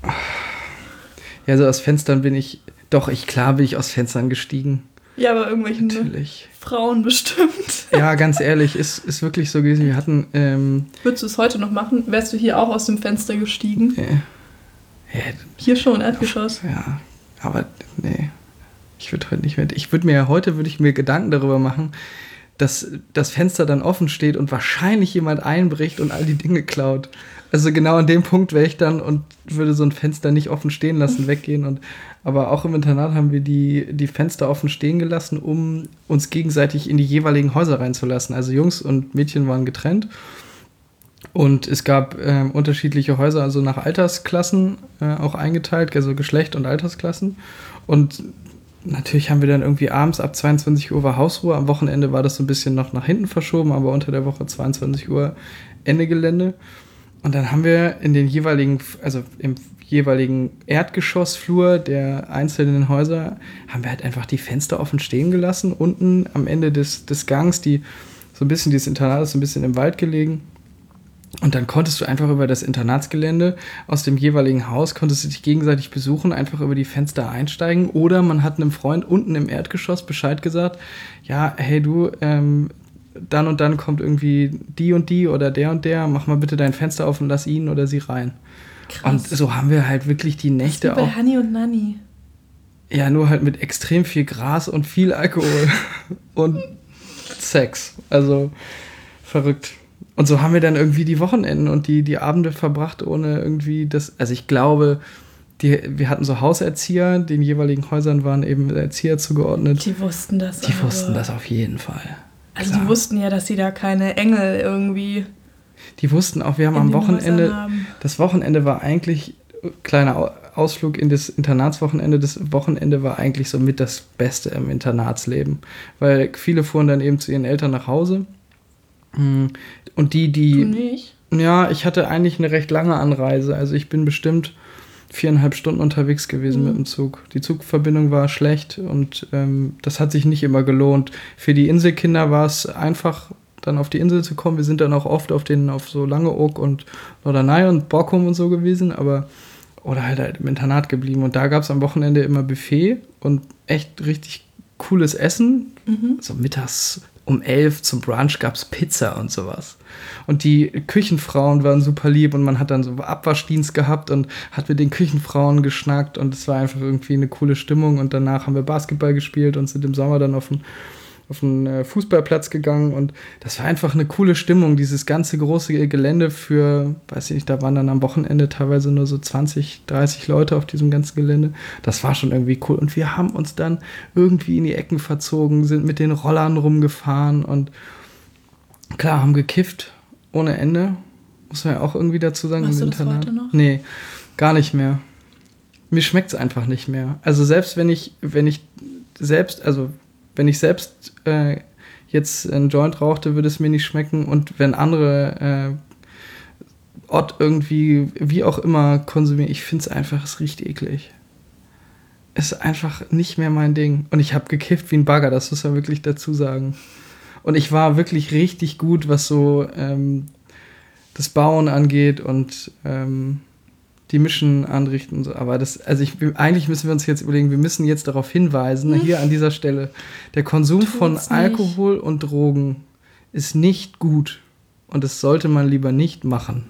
Speaker 1: ja, also aus Fenstern bin ich, doch, ich klar bin ich aus Fenstern gestiegen.
Speaker 2: Ja, aber irgendwelchen
Speaker 1: Natürlich.
Speaker 2: Frauen bestimmt.
Speaker 1: Ja, ganz ehrlich, ist, ist wirklich so gewesen. Wir hatten, ähm,
Speaker 2: Würdest du es heute noch machen? Wärst du hier auch aus dem Fenster gestiegen?
Speaker 1: äh, ja,
Speaker 2: Hier schon, Erdgeschoss.
Speaker 1: ja, aber nee, ich würde heute nicht mehr, ich würde mir, heute würde ich mir Gedanken darüber machen, dass das Fenster dann offen steht und wahrscheinlich jemand einbricht und all die Dinge klaut. Also genau an dem Punkt wäre ich dann und würde so ein Fenster nicht offen stehen lassen, weggehen. Und, aber auch im Internat haben wir die, die Fenster offen stehen gelassen, um uns gegenseitig in die jeweiligen Häuser reinzulassen. Also Jungs und Mädchen waren getrennt. Und es gab äh, unterschiedliche Häuser, also nach Altersklassen äh, auch eingeteilt, also Geschlecht und Altersklassen. Und natürlich haben wir dann irgendwie abends ab zweiundzwanzig Uhr war Hausruhe. Am Wochenende war das so ein bisschen noch nach hinten verschoben, aber unter der Woche zweiundzwanzig Uhr Ende Gelände. Und dann haben wir in den jeweiligen, also im jeweiligen Erdgeschossflur der einzelnen Häuser, haben wir halt einfach die Fenster offen stehen gelassen. Unten am Ende des, des Gangs, die so ein bisschen, dieses Internat ist so ein bisschen im Wald gelegen. Und dann konntest du einfach über das Internatsgelände aus dem jeweiligen Haus, konntest du dich gegenseitig besuchen, einfach über die Fenster einsteigen. Oder man hat einem Freund unten im Erdgeschoss Bescheid gesagt, ja, hey du, ähm, dann und dann kommt irgendwie die und die oder der und der, mach mal bitte dein Fenster auf und lass ihn oder sie rein.
Speaker 2: Krass.
Speaker 1: Und so haben wir halt wirklich die Nächte
Speaker 2: Das ist wie bei
Speaker 1: auch,
Speaker 2: Hanni und Nanni.
Speaker 1: ja, nur halt mit extrem viel Gras und viel Alkohol und Sex. Also verrückt. Und so haben wir dann irgendwie die Wochenenden und die, die Abende verbracht, ohne irgendwie das, also ich glaube, die, wir hatten so Hauserzieher, den jeweiligen Häusern waren eben Erzieher zugeordnet.
Speaker 2: Die wussten das.
Speaker 1: Die
Speaker 2: aber.
Speaker 1: wussten das auf jeden Fall.
Speaker 2: Also
Speaker 1: Klar.
Speaker 2: die wussten ja, dass sie da keine Engel irgendwie
Speaker 1: Die wussten auch, wir haben
Speaker 2: in
Speaker 1: am
Speaker 2: den
Speaker 1: Wochenende,
Speaker 2: Häusern haben.
Speaker 1: das Wochenende war eigentlich, kleiner Au- Ausflug in das Internatswochenende, das Wochenende war eigentlich so mit das Beste im Internatsleben. Weil viele fuhren dann eben zu ihren Eltern nach Hause. Und die,
Speaker 2: Du
Speaker 1: die,
Speaker 2: nicht?
Speaker 1: ja, ich hatte eigentlich eine recht lange Anreise. Also ich bin bestimmt viereinhalb Stunden unterwegs gewesen
Speaker 2: Mhm.
Speaker 1: mit dem Zug. Die Zugverbindung war schlecht und ähm, das hat sich nicht immer gelohnt. Für die Inselkinder war es einfach, dann auf die Insel zu kommen. Wir sind dann auch oft auf den, auf so Langeoog und Norderney und Borkum und so gewesen, aber oder halt, halt im Internat geblieben. Und da gab es am Wochenende immer Buffet und echt richtig cooles Essen.
Speaker 2: Mhm.
Speaker 1: So mittags um elf zum Brunch gab es Pizza und sowas. Und die Küchenfrauen waren super lieb und man hat dann so Abwaschdienst gehabt und hat mit den Küchenfrauen geschnackt und es war einfach irgendwie eine coole Stimmung. Und danach haben wir Basketball gespielt und sind im Sommer dann auf den, auf den äh, Fußballplatz gegangen und das war einfach eine coole Stimmung, dieses ganze große Gelände für, weiß ich nicht, da waren dann am Wochenende teilweise nur so zwanzig, dreißig Leute auf diesem ganzen Gelände. Das war schon irgendwie cool und wir haben uns dann irgendwie in die Ecken verzogen, sind mit den Rollern rumgefahren und klar, haben gekifft ohne Ende, muss man ja auch irgendwie dazu sagen.
Speaker 2: Machst
Speaker 1: im
Speaker 2: du das
Speaker 1: Internat.
Speaker 2: heute noch?
Speaker 1: Nee, gar nicht mehr. Mir schmeckt es einfach nicht mehr. Also selbst wenn ich, wenn ich selbst, also wenn ich selbst äh, jetzt einen Joint rauchte, würde es mir nicht schmecken. Und wenn andere äh, Ott irgendwie, wie auch immer, konsumieren, ich finde es einfach, es riecht eklig. ist einfach nicht mehr mein Ding. Und ich habe gekifft wie ein Bagger, das muss man wirklich dazu sagen. Und ich war wirklich richtig gut, was so ähm, das Bauen angeht und ähm, die Mischen anrichten und so. Aber das, also ich, eigentlich müssen wir uns jetzt überlegen, wir müssen jetzt darauf hinweisen, hm. hier an dieser Stelle, der Konsum Tut's von Alkohol nicht. Und Drogen ist nicht gut. Und das sollte man lieber nicht machen.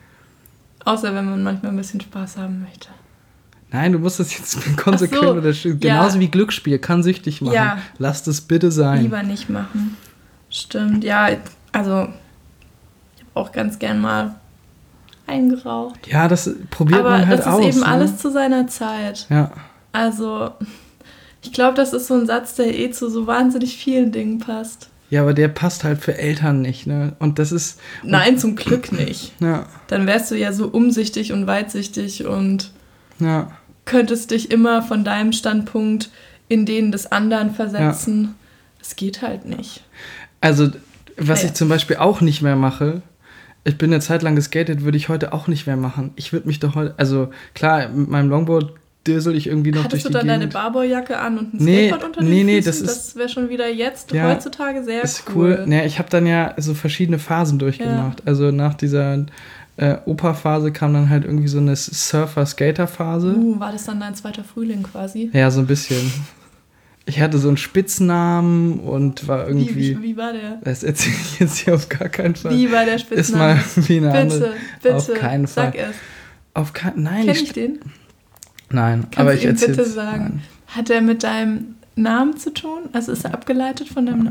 Speaker 2: Außer wenn man manchmal ein bisschen Spaß haben möchte.
Speaker 1: Nein, du musst das jetzt konsequent so, unterstützen. Genauso ja. wie Glücksspiel, kann süchtig machen. Ja. Lass das bitte sein.
Speaker 2: Lieber nicht machen. Stimmt, ja, also ich habe auch ganz gern mal eingeraucht.
Speaker 1: Ja, das probiert Aber man halt aus. Aber
Speaker 2: das ist eben
Speaker 1: ne?
Speaker 2: alles zu seiner Zeit.
Speaker 1: Ja.
Speaker 2: Also, ich glaube, das ist so ein Satz, der eh zu so wahnsinnig vielen Dingen passt.
Speaker 1: Ja, aber der passt halt für Eltern nicht, ne? Und das ist...
Speaker 2: Nein, zum Glück nicht.
Speaker 1: Ja.
Speaker 2: Dann wärst du ja so umsichtig und weitsichtig und
Speaker 1: ja.
Speaker 2: könntest dich immer von deinem Standpunkt in den des anderen versetzen. Es ja. geht halt nicht.
Speaker 1: Also, was ja. ich zum Beispiel auch nicht mehr mache, ich bin eine Zeit lang geskatet, würde ich heute auch nicht mehr machen. Ich würde mich doch heute... Also, klar, mit meinem Longboard... dösel ich irgendwie noch
Speaker 2: Hattest
Speaker 1: durch die
Speaker 2: Gegend. Hattest du dann deine Barbour-Jacke an und ein nee, Skateboard unter den
Speaker 1: nee, nee,
Speaker 2: Füßen?
Speaker 1: Das,
Speaker 2: das wäre schon wieder jetzt
Speaker 1: ja,
Speaker 2: heutzutage sehr
Speaker 1: ist
Speaker 2: cool.
Speaker 1: cool. Nee, ich habe dann ja so verschiedene Phasen durchgemacht. Ja. Also nach dieser äh, Opa-Phase kam dann halt irgendwie so eine Surfer-Skater-Phase.
Speaker 2: Uh, war das dann dein zweiter Frühling quasi?
Speaker 1: Ja, so ein bisschen. Ich hatte so einen Spitznamen und war irgendwie...
Speaker 2: Wie, wie, wie war der?
Speaker 1: Das erzähle ich jetzt hier auf gar keinen Fall.
Speaker 2: Wie war der Spitzname?
Speaker 1: Ist mal wie eine
Speaker 2: bitte,
Speaker 1: andere.
Speaker 2: Bitte,
Speaker 1: auf keinen Fall.
Speaker 2: Sag es.
Speaker 1: Auf keinen Nein.
Speaker 2: Kenn ich den?
Speaker 1: Nein,
Speaker 2: Kannst
Speaker 1: aber ich
Speaker 2: ihm
Speaker 1: erzähle
Speaker 2: bitte sagen, nein. Hat er mit deinem Namen zu tun? Also ist er abgeleitet von deinem Namen?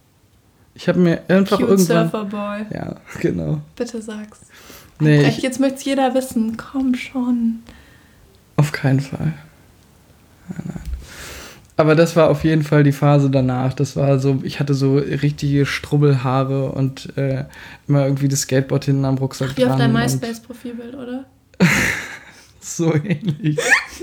Speaker 1: Ich habe mir einfach
Speaker 2: Cute
Speaker 1: irgendwann...
Speaker 2: Surferboy.
Speaker 1: Ja, genau.
Speaker 2: Bitte sag's.
Speaker 1: Nee,
Speaker 2: ich, jetzt möchte es jeder wissen. Komm schon.
Speaker 1: Auf keinen Fall. Nein, nein. Aber das war auf jeden Fall die Phase danach. Das war so, ich hatte so richtige Strubbelhaare und äh, immer irgendwie das Skateboard hinten am Rucksack
Speaker 2: Ach, wie dran. Wie auf deinem MySpace-Profilbild, oder?
Speaker 1: So ähnlich.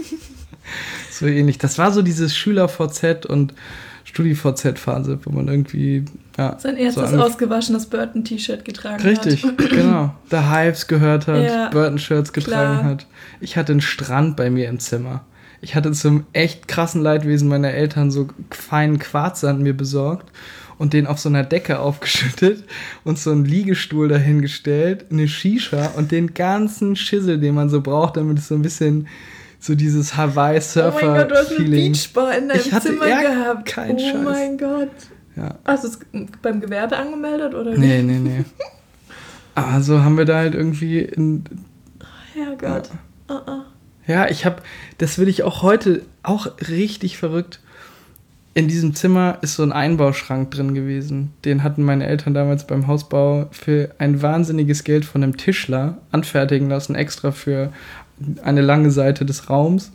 Speaker 1: so ähnlich. Das war so dieses Schüler-V Z und Studi-V Z-Phase, wo man irgendwie... Ja,
Speaker 2: sein erstes so ausgewaschenes Burton-T-Shirt getragen
Speaker 1: Richtig, hat. Richtig, genau. The Hives gehört hat,
Speaker 2: ja,
Speaker 1: Burton-Shirts getragen klar. hat. Ich hatte einen Strand bei mir im Zimmer. Ich hatte zum echt krassen Leidwesen meiner Eltern so feinen Quarzsand mir besorgt und den auf so einer Decke aufgeschüttet und so einen Liegestuhl dahingestellt, eine Shisha und den ganzen Schissel, den man so braucht, damit es so ein bisschen so dieses Hawaii-Surfer-Feeling...
Speaker 2: Oh mein Gott, du hast eine Beachbar in deinem
Speaker 1: ich hatte
Speaker 2: Zimmer gehabt.
Speaker 1: Kein
Speaker 2: oh
Speaker 1: Scheiß.
Speaker 2: Oh mein Gott.
Speaker 1: Ja.
Speaker 2: Hast du es beim Gewerbe angemeldet, oder wie?
Speaker 1: Nee, nee, nee. Aber so haben wir da halt irgendwie... In,
Speaker 2: Herrgott.
Speaker 1: Ja.
Speaker 2: Uh -uh.
Speaker 1: Ja, ich habe, das will ich auch heute, auch richtig verrückt. In diesem Zimmer ist so ein Einbauschrank drin gewesen. Den hatten meine Eltern damals beim Hausbau für ein wahnsinniges Geld von einem Tischler anfertigen lassen, extra für eine lange Seite des Raums.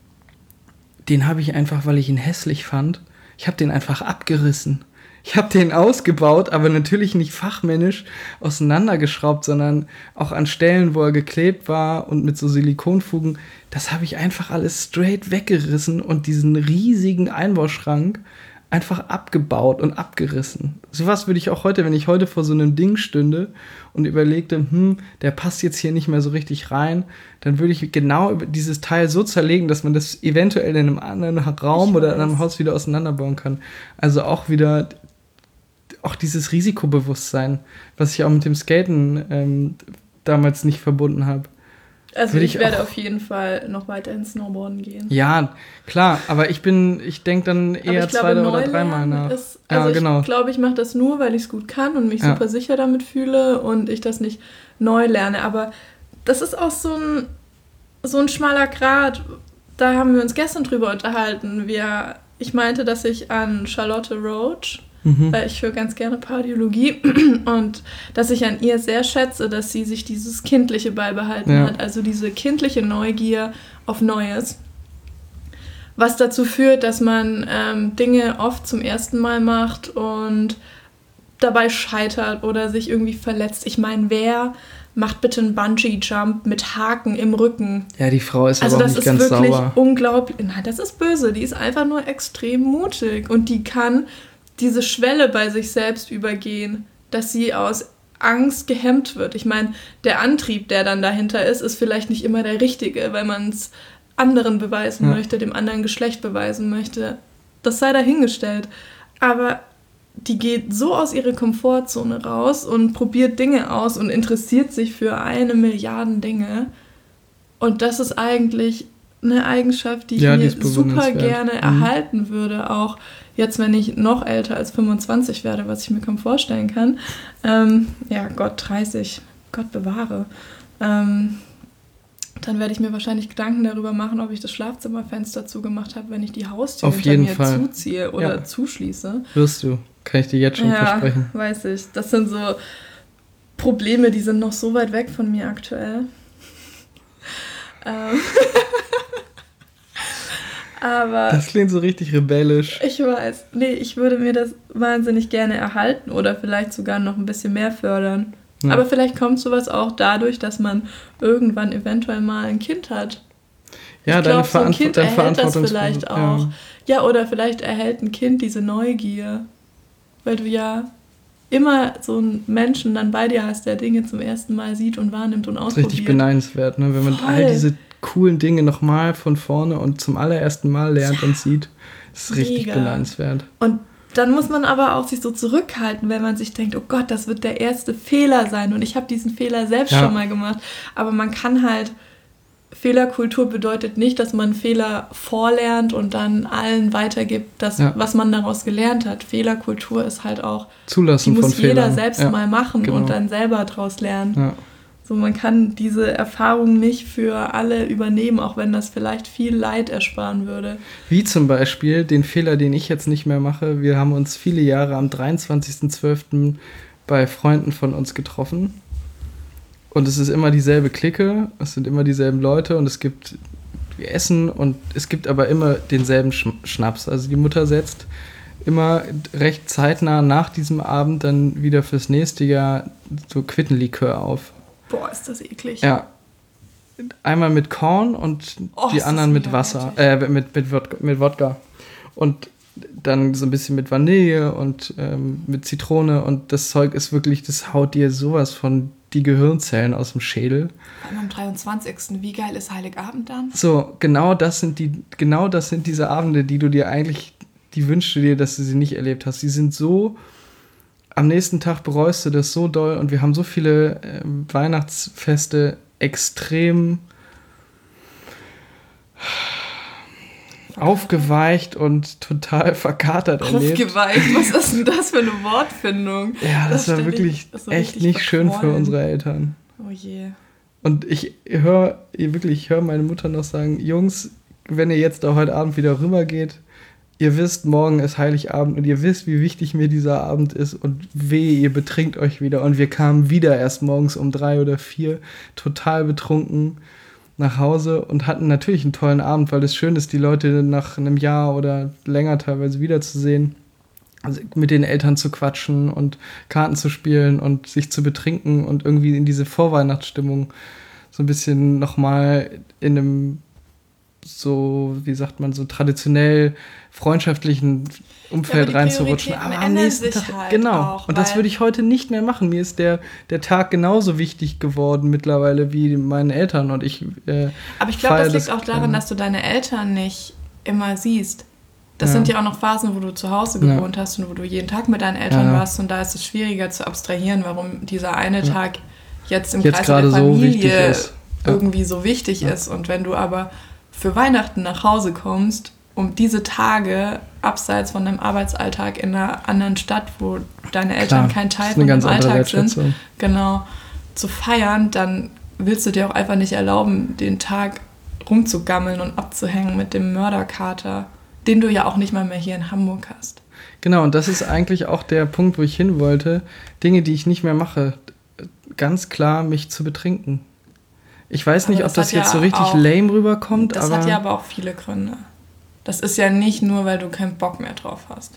Speaker 1: Den habe ich einfach, weil ich ihn hässlich fand, ich habe den einfach abgerissen. Ich habe den ausgebaut, aber natürlich nicht fachmännisch auseinandergeschraubt, sondern auch an Stellen, wo er geklebt war und mit so Silikonfugen. Das habe ich einfach alles straight weggerissen und diesen riesigen Einbauschrank einfach abgebaut und abgerissen. Sowas würde ich auch heute, wenn ich heute vor so einem Ding stünde und überlegte, hm, der passt jetzt hier nicht mehr so richtig rein, dann würde ich genau dieses Teil so zerlegen, dass man das eventuell in einem anderen Raum oder in einem Haus wieder auseinanderbauen kann. Also auch wieder... auch dieses Risikobewusstsein, was ich auch mit dem Skaten ähm, damals nicht verbunden habe.
Speaker 2: Also Will ich, ich werde auf jeden Fall noch weiter ins Snowboarden gehen.
Speaker 1: Ja, klar, aber ich bin, ich denke dann eher zwei oder dreimal nach.
Speaker 2: Ist, also
Speaker 1: ja, genau.
Speaker 2: Ich glaube, ich mache das nur, weil ich es gut kann und mich ja. super sicher damit fühle und ich das nicht neu lerne. Aber das ist auch so ein, so ein schmaler Grat. Da haben wir uns gestern drüber unterhalten. Wir, ich meinte, dass ich an Charlotte Roach, Mhm. weil ich höre ganz gerne Pardiologie und dass ich an ihr sehr schätze, dass sie sich dieses Kindliche beibehalten ja. hat, also diese kindliche Neugier auf Neues, was dazu führt, dass man ähm, Dinge oft zum ersten Mal macht und dabei scheitert oder sich irgendwie verletzt. Ich meine, wer macht bitte einen Bungee-Jump mit Haken im Rücken?
Speaker 1: Ja, die Frau ist
Speaker 2: also
Speaker 1: aber auch nicht ganz sauber. Also das ist wirklich
Speaker 2: unglaublich. Nein, das ist böse. Die ist einfach nur extrem mutig und die kann diese Schwelle bei sich selbst übergehen, dass sie aus Angst gehemmt wird. Ich meine, der Antrieb, der dann dahinter ist, ist vielleicht nicht immer der richtige, weil man es anderen beweisen
Speaker 1: ja.
Speaker 2: möchte, dem anderen Geschlecht beweisen möchte. Das sei dahingestellt. Aber die geht so aus ihrer Komfortzone raus und probiert Dinge aus und interessiert sich für eine Milliarde Dinge. Und das ist eigentlich eine Eigenschaft, die ich
Speaker 1: ja,
Speaker 2: mir
Speaker 1: die
Speaker 2: super gerne
Speaker 1: mhm.
Speaker 2: erhalten würde, auch jetzt, wenn ich noch älter als fünfundzwanzig werde, was ich mir kaum vorstellen kann. Ähm, ja, Gott, dreißig, Gott bewahre. Ähm, dann werde ich mir wahrscheinlich Gedanken darüber machen, ob ich das Schlafzimmerfenster zugemacht habe, wenn ich die Haustür
Speaker 1: Auf
Speaker 2: hinter
Speaker 1: jeden
Speaker 2: mir
Speaker 1: Fall.
Speaker 2: zuziehe oder
Speaker 1: ja.
Speaker 2: zuschließe.
Speaker 1: Wirst du, kann ich dir jetzt schon
Speaker 2: ja,
Speaker 1: versprechen.
Speaker 2: Weiß ich. Das sind so Probleme, die sind noch so weit weg von mir aktuell. ähm. Aber
Speaker 1: das klingt so richtig rebellisch.
Speaker 2: Ich weiß. Nee, ich würde mir das wahnsinnig gerne erhalten oder vielleicht sogar noch ein bisschen mehr fördern. Ja. Aber vielleicht kommt sowas auch dadurch, dass man irgendwann eventuell mal ein Kind hat.
Speaker 1: Ja,
Speaker 2: ich
Speaker 1: deine
Speaker 2: glaube, so ein Kind
Speaker 1: dein
Speaker 2: erhält das vielleicht auch. Ja. ja, oder vielleicht erhält ein Kind diese Neugier. Weil du ja immer so einen Menschen dann bei dir hast, der Dinge zum ersten Mal sieht und wahrnimmt und ausprobiert.
Speaker 1: Richtig beneidenswert, ne? Wenn man Voll. all diese coolen Dinge nochmal von vorne und zum allerersten Mal lernt ja. und sieht, das ist richtig Mega. beneidenswert.
Speaker 2: Und dann muss man aber auch sich so zurückhalten, wenn man sich denkt, oh Gott, das wird der erste Fehler sein und ich habe diesen Fehler selbst ja. schon mal gemacht. Aber man kann halt, Fehlerkultur bedeutet nicht, dass man Fehler vorlernt und dann allen weitergibt, das, ja. was man daraus gelernt hat. Fehlerkultur ist halt auch,
Speaker 1: Zulassen
Speaker 2: die muss
Speaker 1: von
Speaker 2: jeder
Speaker 1: Fehlern.
Speaker 2: selbst
Speaker 1: ja.
Speaker 2: mal machen genau. und dann selber daraus lernen. Ja. So, man kann diese Erfahrung nicht für alle übernehmen, auch wenn das vielleicht viel Leid ersparen würde.
Speaker 1: Wie zum Beispiel den Fehler, den ich jetzt nicht mehr mache. Wir haben uns viele Jahre am dreiundzwanzigsten zwölften bei Freunden von uns getroffen. Und es ist immer dieselbe Clique, es sind immer dieselben Leute und es gibt, wir essen und es gibt aber immer denselben Schnaps. Also die Mutter setzt immer recht zeitnah nach diesem Abend dann wieder fürs nächste Jahr so Quittenlikör auf.
Speaker 2: Boah, ist das eklig.
Speaker 1: Ja. Einmal mit Korn und oh, die anderen mit Wasser, äh, mit, mit, Wodka, mit Wodka. Und dann so ein bisschen mit Vanille und ähm, mit Zitrone und das Zeug ist wirklich, das haut dir sowas von die Gehirnzellen aus dem Schädel.
Speaker 2: Am dreiundzwanzigsten Wie geil ist Heiligabend dann?
Speaker 1: So, genau das sind die, genau das sind diese Abende, die du dir eigentlich, die wünschst du dir, dass du sie nicht erlebt hast. Die sind so, am nächsten Tag bereust du das so doll und wir haben so viele äh, Weihnachtsfeste extrem aufgeweicht und total verkatert erlebt.
Speaker 2: Aufgeweicht? Was ist denn das für eine Wortfindung?
Speaker 1: Ja, das, das war wirklich so echt nicht schön für unsere Eltern.
Speaker 2: Oh je.
Speaker 1: Und ich höre wirklich, ich höre meine Mutter noch sagen, Jungs, wenn ihr jetzt da heute Abend wieder rüber geht, ihr wisst, morgen ist Heiligabend und ihr wisst, wie wichtig mir dieser Abend ist und wehe, ihr betrinkt euch wieder. Und wir kamen wieder erst morgens um drei oder vier total betrunken nach Hause und hatten natürlich einen tollen Abend, weil es schön ist, die Leute nach einem Jahr oder länger teilweise wiederzusehen, also mit den Eltern zu quatschen und Karten zu spielen und sich zu betrinken und irgendwie in diese Vorweihnachtsstimmung so ein bisschen nochmal in einem so, wie sagt man, so traditionell freundschaftlichen Umfeld ja, reinzurutschen. Aber am nächsten Tag, halt genau. Auch, und das würde ich heute nicht mehr machen. Mir ist der, der Tag genauso wichtig geworden mittlerweile wie meinen Eltern und ich äh,
Speaker 2: Aber ich glaube, das liegt das auch daran, dass du deine Eltern nicht immer siehst. Das ja. sind ja auch noch Phasen, wo du zu Hause gewohnt ja. hast und wo du jeden Tag mit deinen Eltern ja. warst und da ist es schwieriger zu abstrahieren, warum dieser eine ja. Tag jetzt im jetzt Kreis der Familie so irgendwie ja. so wichtig ja. ist. Und wenn du aber für Weihnachten nach Hause kommst, um diese Tage abseits von deinem Arbeitsalltag in einer anderen Stadt, wo deine Eltern Klar, kein Teil von deinem Alltag sind, genau, zu feiern, dann willst du dir auch einfach nicht erlauben, den Tag rumzugammeln und abzuhängen mit dem Mörderkater, den du ja auch nicht mal mehr hier in Hamburg hast.
Speaker 1: Genau, und das ist eigentlich auch der Punkt, wo ich hin wollte. Dinge, die ich nicht mehr mache, ganz klar mich zu betrinken. Ich weiß aber nicht, ob das, das jetzt ja so richtig auch, lame rüberkommt.
Speaker 2: Das
Speaker 1: aber
Speaker 2: hat ja aber auch viele Gründe. Das ist ja nicht nur, weil du keinen Bock mehr drauf hast.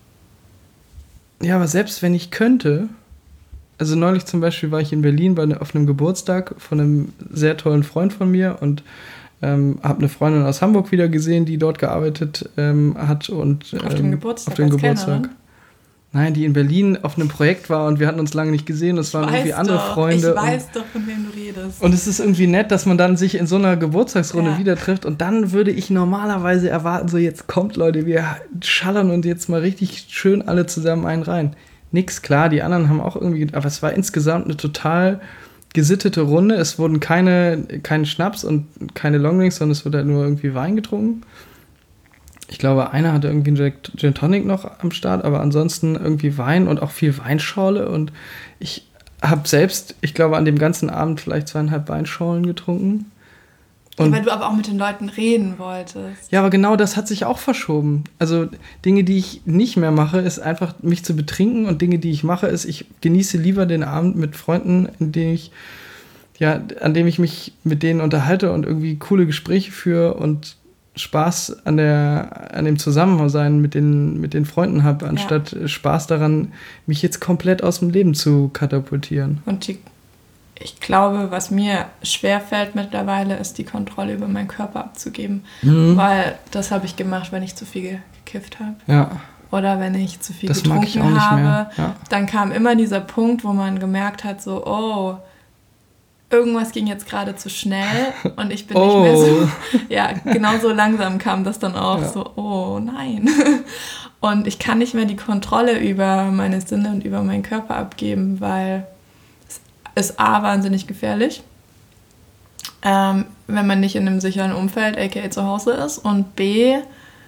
Speaker 1: Ja, aber selbst wenn ich könnte, also neulich zum Beispiel war ich in Berlin bei, auf einem Geburtstag von einem sehr tollen Freund von mir und ähm, habe eine Freundin aus Hamburg wieder gesehen, die dort gearbeitet ähm, hat. Und, ähm,
Speaker 2: auf dem Geburtstag?
Speaker 1: Auf dem Geburtstag. Nein, die in Berlin auf einem Projekt war und wir hatten uns lange nicht gesehen. Das waren irgendwie andere
Speaker 2: doch,
Speaker 1: Freunde.
Speaker 2: Ich weiß doch, von wem du redest.
Speaker 1: Und es ist irgendwie nett, dass man dann sich in so einer Geburtstagsrunde
Speaker 2: ja. wieder
Speaker 1: trifft. Und dann würde ich normalerweise erwarten, so jetzt kommt, Leute, wir schallern und jetzt mal richtig schön alle zusammen einen rein. Nix, klar, die anderen haben auch irgendwie, aber es war insgesamt eine total gesittete Runde. Es wurden keine, keine Schnaps und keine Longdrinks, sondern es wurde halt nur irgendwie Wein getrunken. Ich glaube, einer hatte irgendwie einen Gin Tonic noch am Start, aber ansonsten irgendwie Wein und auch viel Weinschorle. Und ich habe selbst, ich glaube, an dem ganzen Abend vielleicht zweieinhalb Weinschorlen getrunken.
Speaker 2: Und ja, weil du aber auch mit den Leuten reden wolltest.
Speaker 1: Ja, aber genau das hat sich auch verschoben. Also Dinge, die ich nicht mehr mache, ist einfach mich zu betrinken. Und Dinge, die ich mache, ist, ich genieße lieber den Abend mit Freunden, in denen ich, ja, an dem ich mich mit denen unterhalte und irgendwie coole Gespräche führe und Spaß an der an dem Zusammensein mit den mit den Freunden habe, anstatt ja. Spaß daran, mich jetzt komplett aus dem Leben zu katapultieren.
Speaker 2: Und die, ich glaube, was mir schwerfällt mittlerweile, ist die Kontrolle über meinen Körper abzugeben, mhm. weil das habe ich gemacht, wenn ich zu viel gekifft habe.
Speaker 1: Ja.
Speaker 2: Oder wenn ich zu viel
Speaker 1: das
Speaker 2: getrunken
Speaker 1: mag ich auch nicht
Speaker 2: habe.
Speaker 1: Mehr. Ja.
Speaker 2: Dann kam immer dieser Punkt, wo man gemerkt hat, so, oh, irgendwas ging jetzt gerade zu schnell und ich bin
Speaker 1: oh.
Speaker 2: nicht mehr so, ja, genau so langsam kam das dann auch, ja. so, oh nein. Und ich kann nicht mehr die Kontrolle über meine Sinne und über meinen Körper abgeben, weil es ist A, wahnsinnig gefährlich, ähm, wenn man nicht in einem sicheren Umfeld, aka zu Hause ist, und B,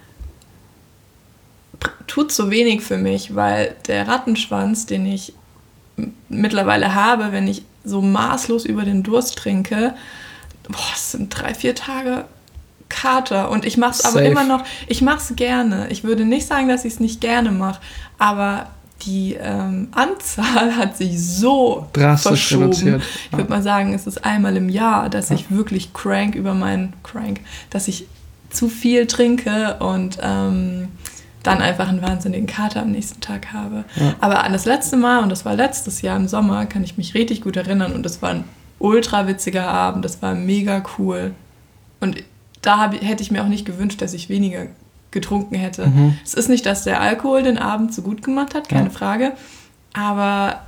Speaker 2: tut so wenig für mich, weil der Rattenschwanz, den ich m- mittlerweile habe, wenn ich so maßlos über den Durst trinke, boah, es sind drei, vier Tage Kater. Und ich mache es aber immer noch, ich mache es gerne. Ich würde nicht sagen, dass ich es nicht gerne mache, aber die ähm, Anzahl hat sich so
Speaker 1: drastisch
Speaker 2: verschoben.
Speaker 1: reduziert. Ja.
Speaker 2: Ich würde mal sagen, es ist einmal im Jahr, dass ja. ich wirklich crank über meinen, crank, dass ich zu viel trinke und ähm, dann einfach einen wahnsinnigen Kater am nächsten Tag habe. Ja. Aber an das letzte Mal, und das war letztes Jahr im Sommer, kann ich mich richtig gut erinnern und das war ein ultra witziger Abend, das war mega cool. Und da hab, hätte ich mir auch nicht gewünscht, dass ich weniger getrunken hätte. Mhm. Es ist nicht, dass der Alkohol den Abend so gut gemacht hat, keine ja. Frage, aber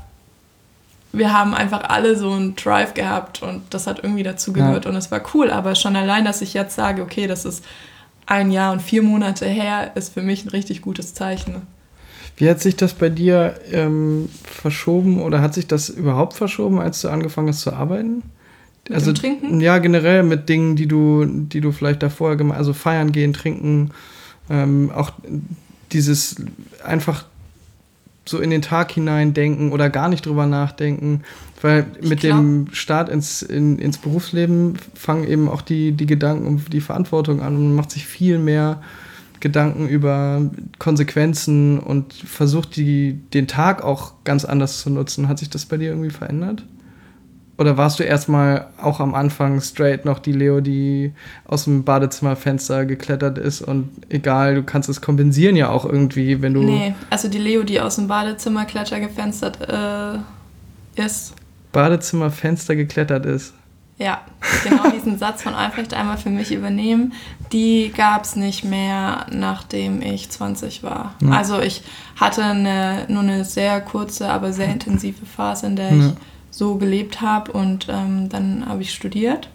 Speaker 2: wir haben einfach alle so einen Drive gehabt und das hat irgendwie dazugehört ja. und es war cool, aber schon allein, dass ich jetzt sage, okay, das ist ein Jahr und vier Monate her, ist für mich ein richtig gutes Zeichen.
Speaker 1: Wie hat sich das bei dir ähm, verschoben oder hat sich das überhaupt verschoben, als du angefangen hast zu arbeiten?
Speaker 2: Mit
Speaker 1: also,
Speaker 2: dem Trinken?
Speaker 1: Ja, generell mit Dingen, die du, die du vielleicht davor gemacht hast, also feiern gehen, trinken, ähm, auch dieses einfach so in den Tag hinein denken oder gar nicht drüber nachdenken, weil ich mit glaub, dem Start ins, in, ins Berufsleben fangen eben auch die, die Gedanken um die Verantwortung an und man macht sich viel mehr Gedanken über Konsequenzen und versucht die, den Tag auch ganz anders zu nutzen. Hat sich das bei dir irgendwie verändert? Oder warst du erstmal auch am Anfang straight noch die Leo, die aus dem Badezimmerfenster geklettert ist und egal, du kannst es kompensieren ja auch irgendwie, wenn du...
Speaker 2: Nee, also die Leo, die aus dem Badezimmerkletter gefenstert äh, ist.
Speaker 1: Badezimmerfenster geklettert ist.
Speaker 2: Ja, genau diesen Satz von Albrecht einmal für mich übernehmen, die gab es nicht mehr, nachdem ich zwanzig war. Ja. Also ich hatte eine, nur eine sehr kurze, aber sehr intensive Phase, in der ja. ich so gelebt habe und ähm, dann habe ich studiert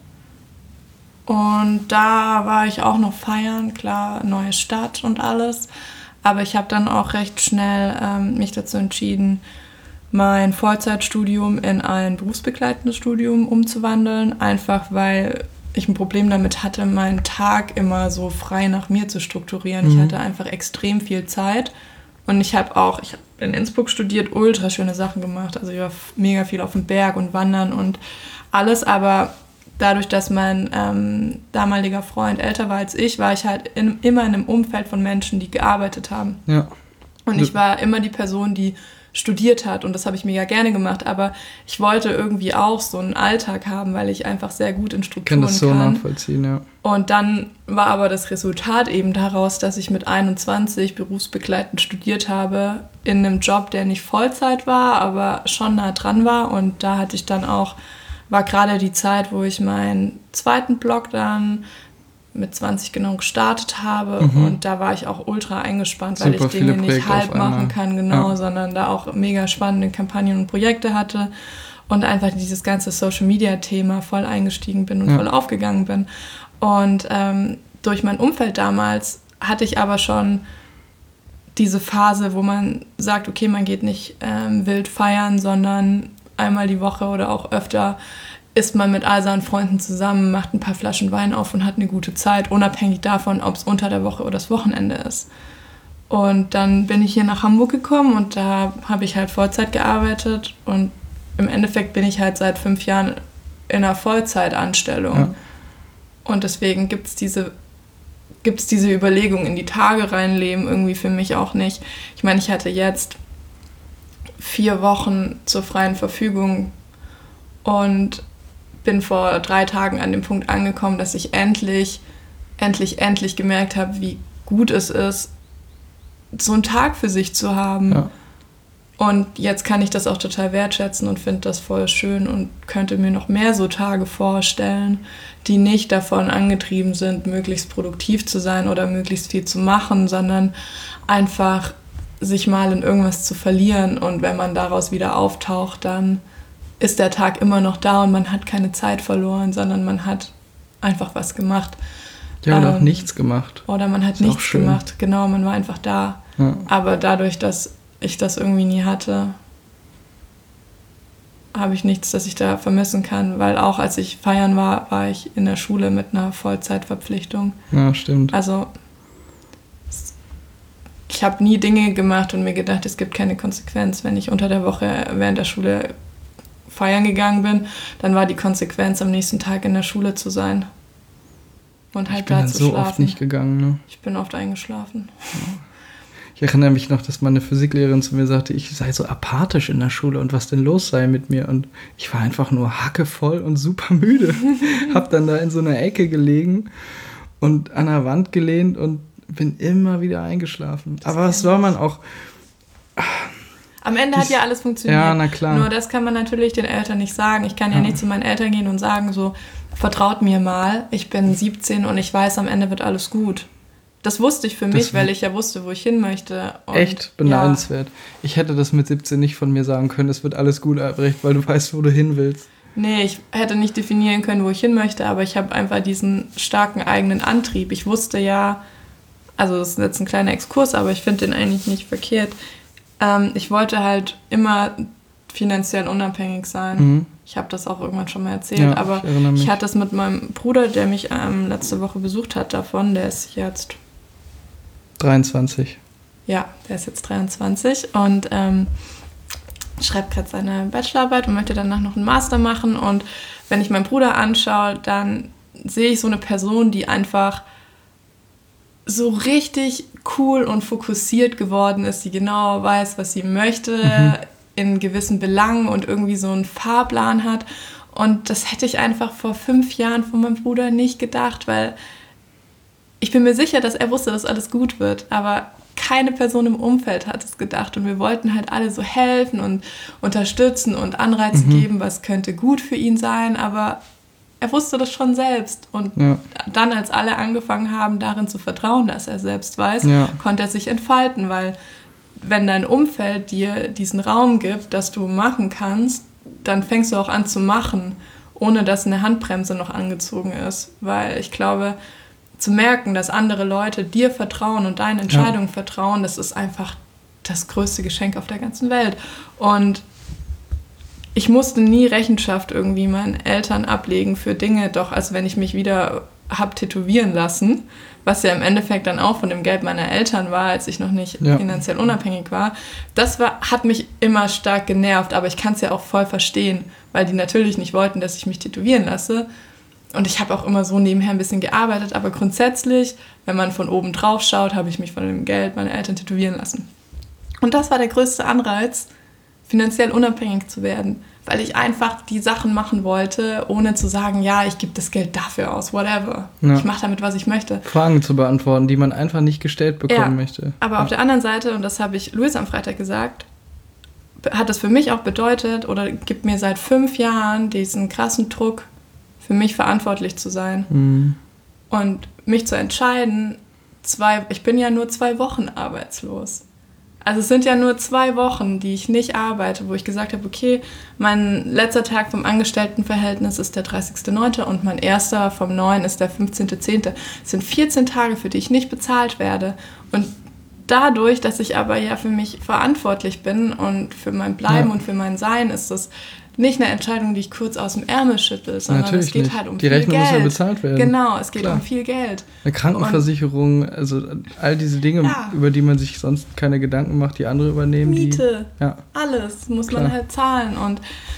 Speaker 2: und da war ich auch noch feiern, klar, neue Stadt und alles, aber ich habe dann auch recht schnell ähm, mich dazu entschieden, mein Vollzeitstudium in ein berufsbegleitendes Studium umzuwandeln, einfach weil ich ein Problem damit hatte, meinen Tag immer so frei nach mir zu strukturieren. Mhm. Ich hatte einfach extrem viel Zeit. Und ich habe auch, ich habe in Innsbruck studiert, ultra schöne Sachen gemacht. Also ich war mega viel auf dem Berg und wandern und alles. Aber dadurch, dass mein ähm, damaliger Freund älter war als ich, war ich halt in, immer in einem Umfeld von Menschen, die gearbeitet haben.
Speaker 1: Ja.
Speaker 2: Und ich war immer die Person, die studiert hat und das habe ich mega gerne gemacht, aber ich wollte irgendwie auch so einen Alltag haben, weil ich einfach sehr gut in Strukturen kann.
Speaker 1: Ich kann das so nachvollziehen, ja.
Speaker 2: Und dann war aber das Resultat eben daraus, dass ich mit einundzwanzig berufsbegleitend studiert habe, in einem Job, der nicht Vollzeit war, aber schon nah dran war und da hatte ich dann auch, war gerade die Zeit, wo ich meinen zweiten Blog dann mit zwanzig genau gestartet habe mhm. und da war ich auch ultra eingespannt, weil
Speaker 1: Super
Speaker 2: ich Dinge nicht
Speaker 1: Projekte
Speaker 2: halb machen kann, genau, ja. sondern da auch mega spannende Kampagnen und Projekte hatte und einfach dieses ganze Social-Media-Thema voll eingestiegen bin und ja. voll aufgegangen bin. Und ähm, durch mein Umfeld damals hatte ich aber schon diese Phase, wo man sagt, okay, man geht nicht ähm, wild feiern, sondern einmal die Woche oder auch öfter ist man mit all seinen Freunden zusammen, macht ein paar Flaschen Wein auf und hat eine gute Zeit, unabhängig davon, ob es unter der Woche oder das Wochenende ist. Und dann bin ich hier nach Hamburg gekommen und da habe ich halt Vollzeit gearbeitet und im Endeffekt bin ich halt seit fünf Jahren in einer Vollzeitanstellung. Ja. Und deswegen gibt es diese, gibt's diese Überlegung in die Tage reinleben irgendwie für mich auch nicht. Ich meine, ich hatte jetzt vier Wochen zur freien Verfügung und bin vor drei Tagen an dem Punkt angekommen, dass ich endlich, endlich, endlich gemerkt habe, wie gut es ist, so einen Tag für sich zu haben. Ja. Und jetzt kann ich das auch total wertschätzen und finde das voll schön und könnte mir noch mehr so Tage vorstellen, die nicht davon angetrieben sind, möglichst produktiv zu sein oder möglichst viel zu machen, sondern einfach sich mal in irgendwas zu verlieren. Und wenn man daraus wieder auftaucht, dann ist der Tag immer noch da und man hat keine Zeit verloren, sondern man hat einfach was gemacht.
Speaker 1: Ja, oder ähm, auch nichts gemacht.
Speaker 2: Oder man hat nichts gemacht, genau, man war einfach da. Ja. Aber dadurch, dass ich das irgendwie nie hatte, habe ich nichts, das ich da vermissen kann, weil auch als ich feiern war, war ich in der Schule mit einer Vollzeitverpflichtung.
Speaker 1: Ja, stimmt.
Speaker 2: Also ich habe nie Dinge gemacht und mir gedacht, es gibt keine Konsequenz. Wenn ich unter der Woche während der Schule feiern gegangen bin, dann war die Konsequenz, am nächsten Tag in der Schule zu sein. Und halt da zu schlafen. Ich bin so oft
Speaker 1: nicht gegangen, ne?
Speaker 2: Ich bin oft eingeschlafen.
Speaker 1: Ja. Ich erinnere mich noch, dass meine Physiklehrerin zu mir sagte, ich sei so apathisch in der Schule und was denn los sei mit mir. Und ich war einfach nur hackevoll und super müde. Hab dann da in so einer Ecke gelegen und an der Wand gelehnt und bin immer wieder eingeschlafen. Das Aber was soll man auch...
Speaker 2: Am Ende hat ja alles funktioniert.
Speaker 1: Ja, na klar.
Speaker 2: Nur das kann man natürlich den Eltern nicht sagen. Ich kann ja, ja nicht zu meinen Eltern gehen und sagen so, vertraut mir mal, ich bin siebzehn und ich weiß, am Ende wird alles gut. Das wusste ich für mich, das weil ich ja wusste, wo ich hin möchte. Und
Speaker 1: echt beneidenswert. Ja. Ich hätte das mit siebzehn nicht von mir sagen können, es wird alles gut, Albrecht, weil du weißt, wo du hin willst.
Speaker 2: Nee, ich hätte nicht definieren können, wo ich hin möchte, aber ich habe einfach diesen starken eigenen Antrieb. Ich wusste ja, also das ist jetzt ein kleiner Exkurs, aber ich finde den eigentlich nicht verkehrt. Ähm, ich wollte halt immer finanziell unabhängig sein. Mhm. Ich habe das auch irgendwann schon mal erzählt, ja, aber ich, ich hatte das mit meinem Bruder, der mich ähm, letzte Woche besucht hat davon, der ist jetzt
Speaker 1: dreiundzwanzig.
Speaker 2: Ja, der ist jetzt dreiundzwanzig und ähm, schreibt gerade seine Bachelorarbeit und möchte danach noch einen Master machen. Und wenn ich meinen Bruder anschaue, dann sehe ich so eine Person, die einfach so richtig cool und fokussiert geworden ist, die genau weiß, was sie möchte, mhm. in gewissen Belangen und irgendwie so einen Fahrplan hat. Und das hätte ich einfach vor fünf Jahren von meinem Bruder nicht gedacht, weil ich bin mir sicher, dass er wusste, dass alles gut wird, aber keine Person im Umfeld hat es gedacht und wir wollten halt alle so helfen und unterstützen und Anreize mhm. geben, was könnte gut für ihn sein, aber er wusste das schon selbst und ja. dann, als alle angefangen haben, darin zu vertrauen, dass er selbst weiß, ja. konnte er sich entfalten, weil wenn dein Umfeld dir diesen Raum gibt, dass du machen kannst, dann fängst du auch an zu machen, ohne dass eine Handbremse noch angezogen ist, weil ich glaube, zu merken, dass andere Leute dir vertrauen und deinen Entscheidungen ja. vertrauen, das ist einfach das größte Geschenk auf der ganzen Welt. Und ich musste nie Rechenschaft irgendwie meinen Eltern ablegen für Dinge, doch als wenn ich mich wieder habe tätowieren lassen, was ja im Endeffekt dann auch von dem Geld meiner Eltern war, als ich noch nicht ja. finanziell unabhängig war. Das war, hat mich immer stark genervt, aber ich kann es ja auch voll verstehen, weil die natürlich nicht wollten, dass ich mich tätowieren lasse. Und ich habe auch immer so nebenher ein bisschen gearbeitet, aber grundsätzlich, wenn man von oben drauf schaut, habe ich mich von dem Geld meiner Eltern tätowieren lassen. Und das war der größte Anreiz, finanziell unabhängig zu werden, weil ich einfach die Sachen machen wollte, ohne zu sagen, ja, ich gebe das Geld dafür aus, whatever. Ja. Ich mache damit, was ich möchte.
Speaker 1: Fragen zu beantworten, die man einfach nicht gestellt bekommen
Speaker 2: ja,
Speaker 1: möchte.
Speaker 2: Aber ja. auf der anderen Seite, und das habe ich Luis am Freitag gesagt, hat das für mich auch bedeutet oder gibt mir seit fünf Jahren diesen krassen Druck, für mich verantwortlich zu sein. Mhm. Und mich zu entscheiden, zwei, ich bin ja nur zwei Wochen arbeitslos. Also es sind ja nur zwei Wochen, die ich nicht arbeite, wo ich gesagt habe, okay, mein letzter Tag vom Angestelltenverhältnis ist der dreißigster neunte und mein erster vom neuen ist der fünfzehnter zehnte Es sind vierzehn Tage, für die ich nicht bezahlt werde. Und dadurch, dass ich aber ja für mich verantwortlich bin und für mein Bleiben ja. und für mein Sein, ist das nicht eine Entscheidung, die ich kurz aus dem Ärmel schüttel, sondern Natürlich es geht nicht. halt um
Speaker 1: die
Speaker 2: viel
Speaker 1: Rechnung
Speaker 2: Geld.
Speaker 1: muss ja bezahlt werden.
Speaker 2: Genau, es geht
Speaker 1: Klar.
Speaker 2: um viel Geld.
Speaker 1: Eine Krankenversicherung, und, also all diese Dinge, ja. über die man sich sonst keine Gedanken macht, die andere übernehmen.
Speaker 2: Miete,
Speaker 1: die, ja.
Speaker 2: alles muss
Speaker 1: Klar.
Speaker 2: man halt zahlen. Und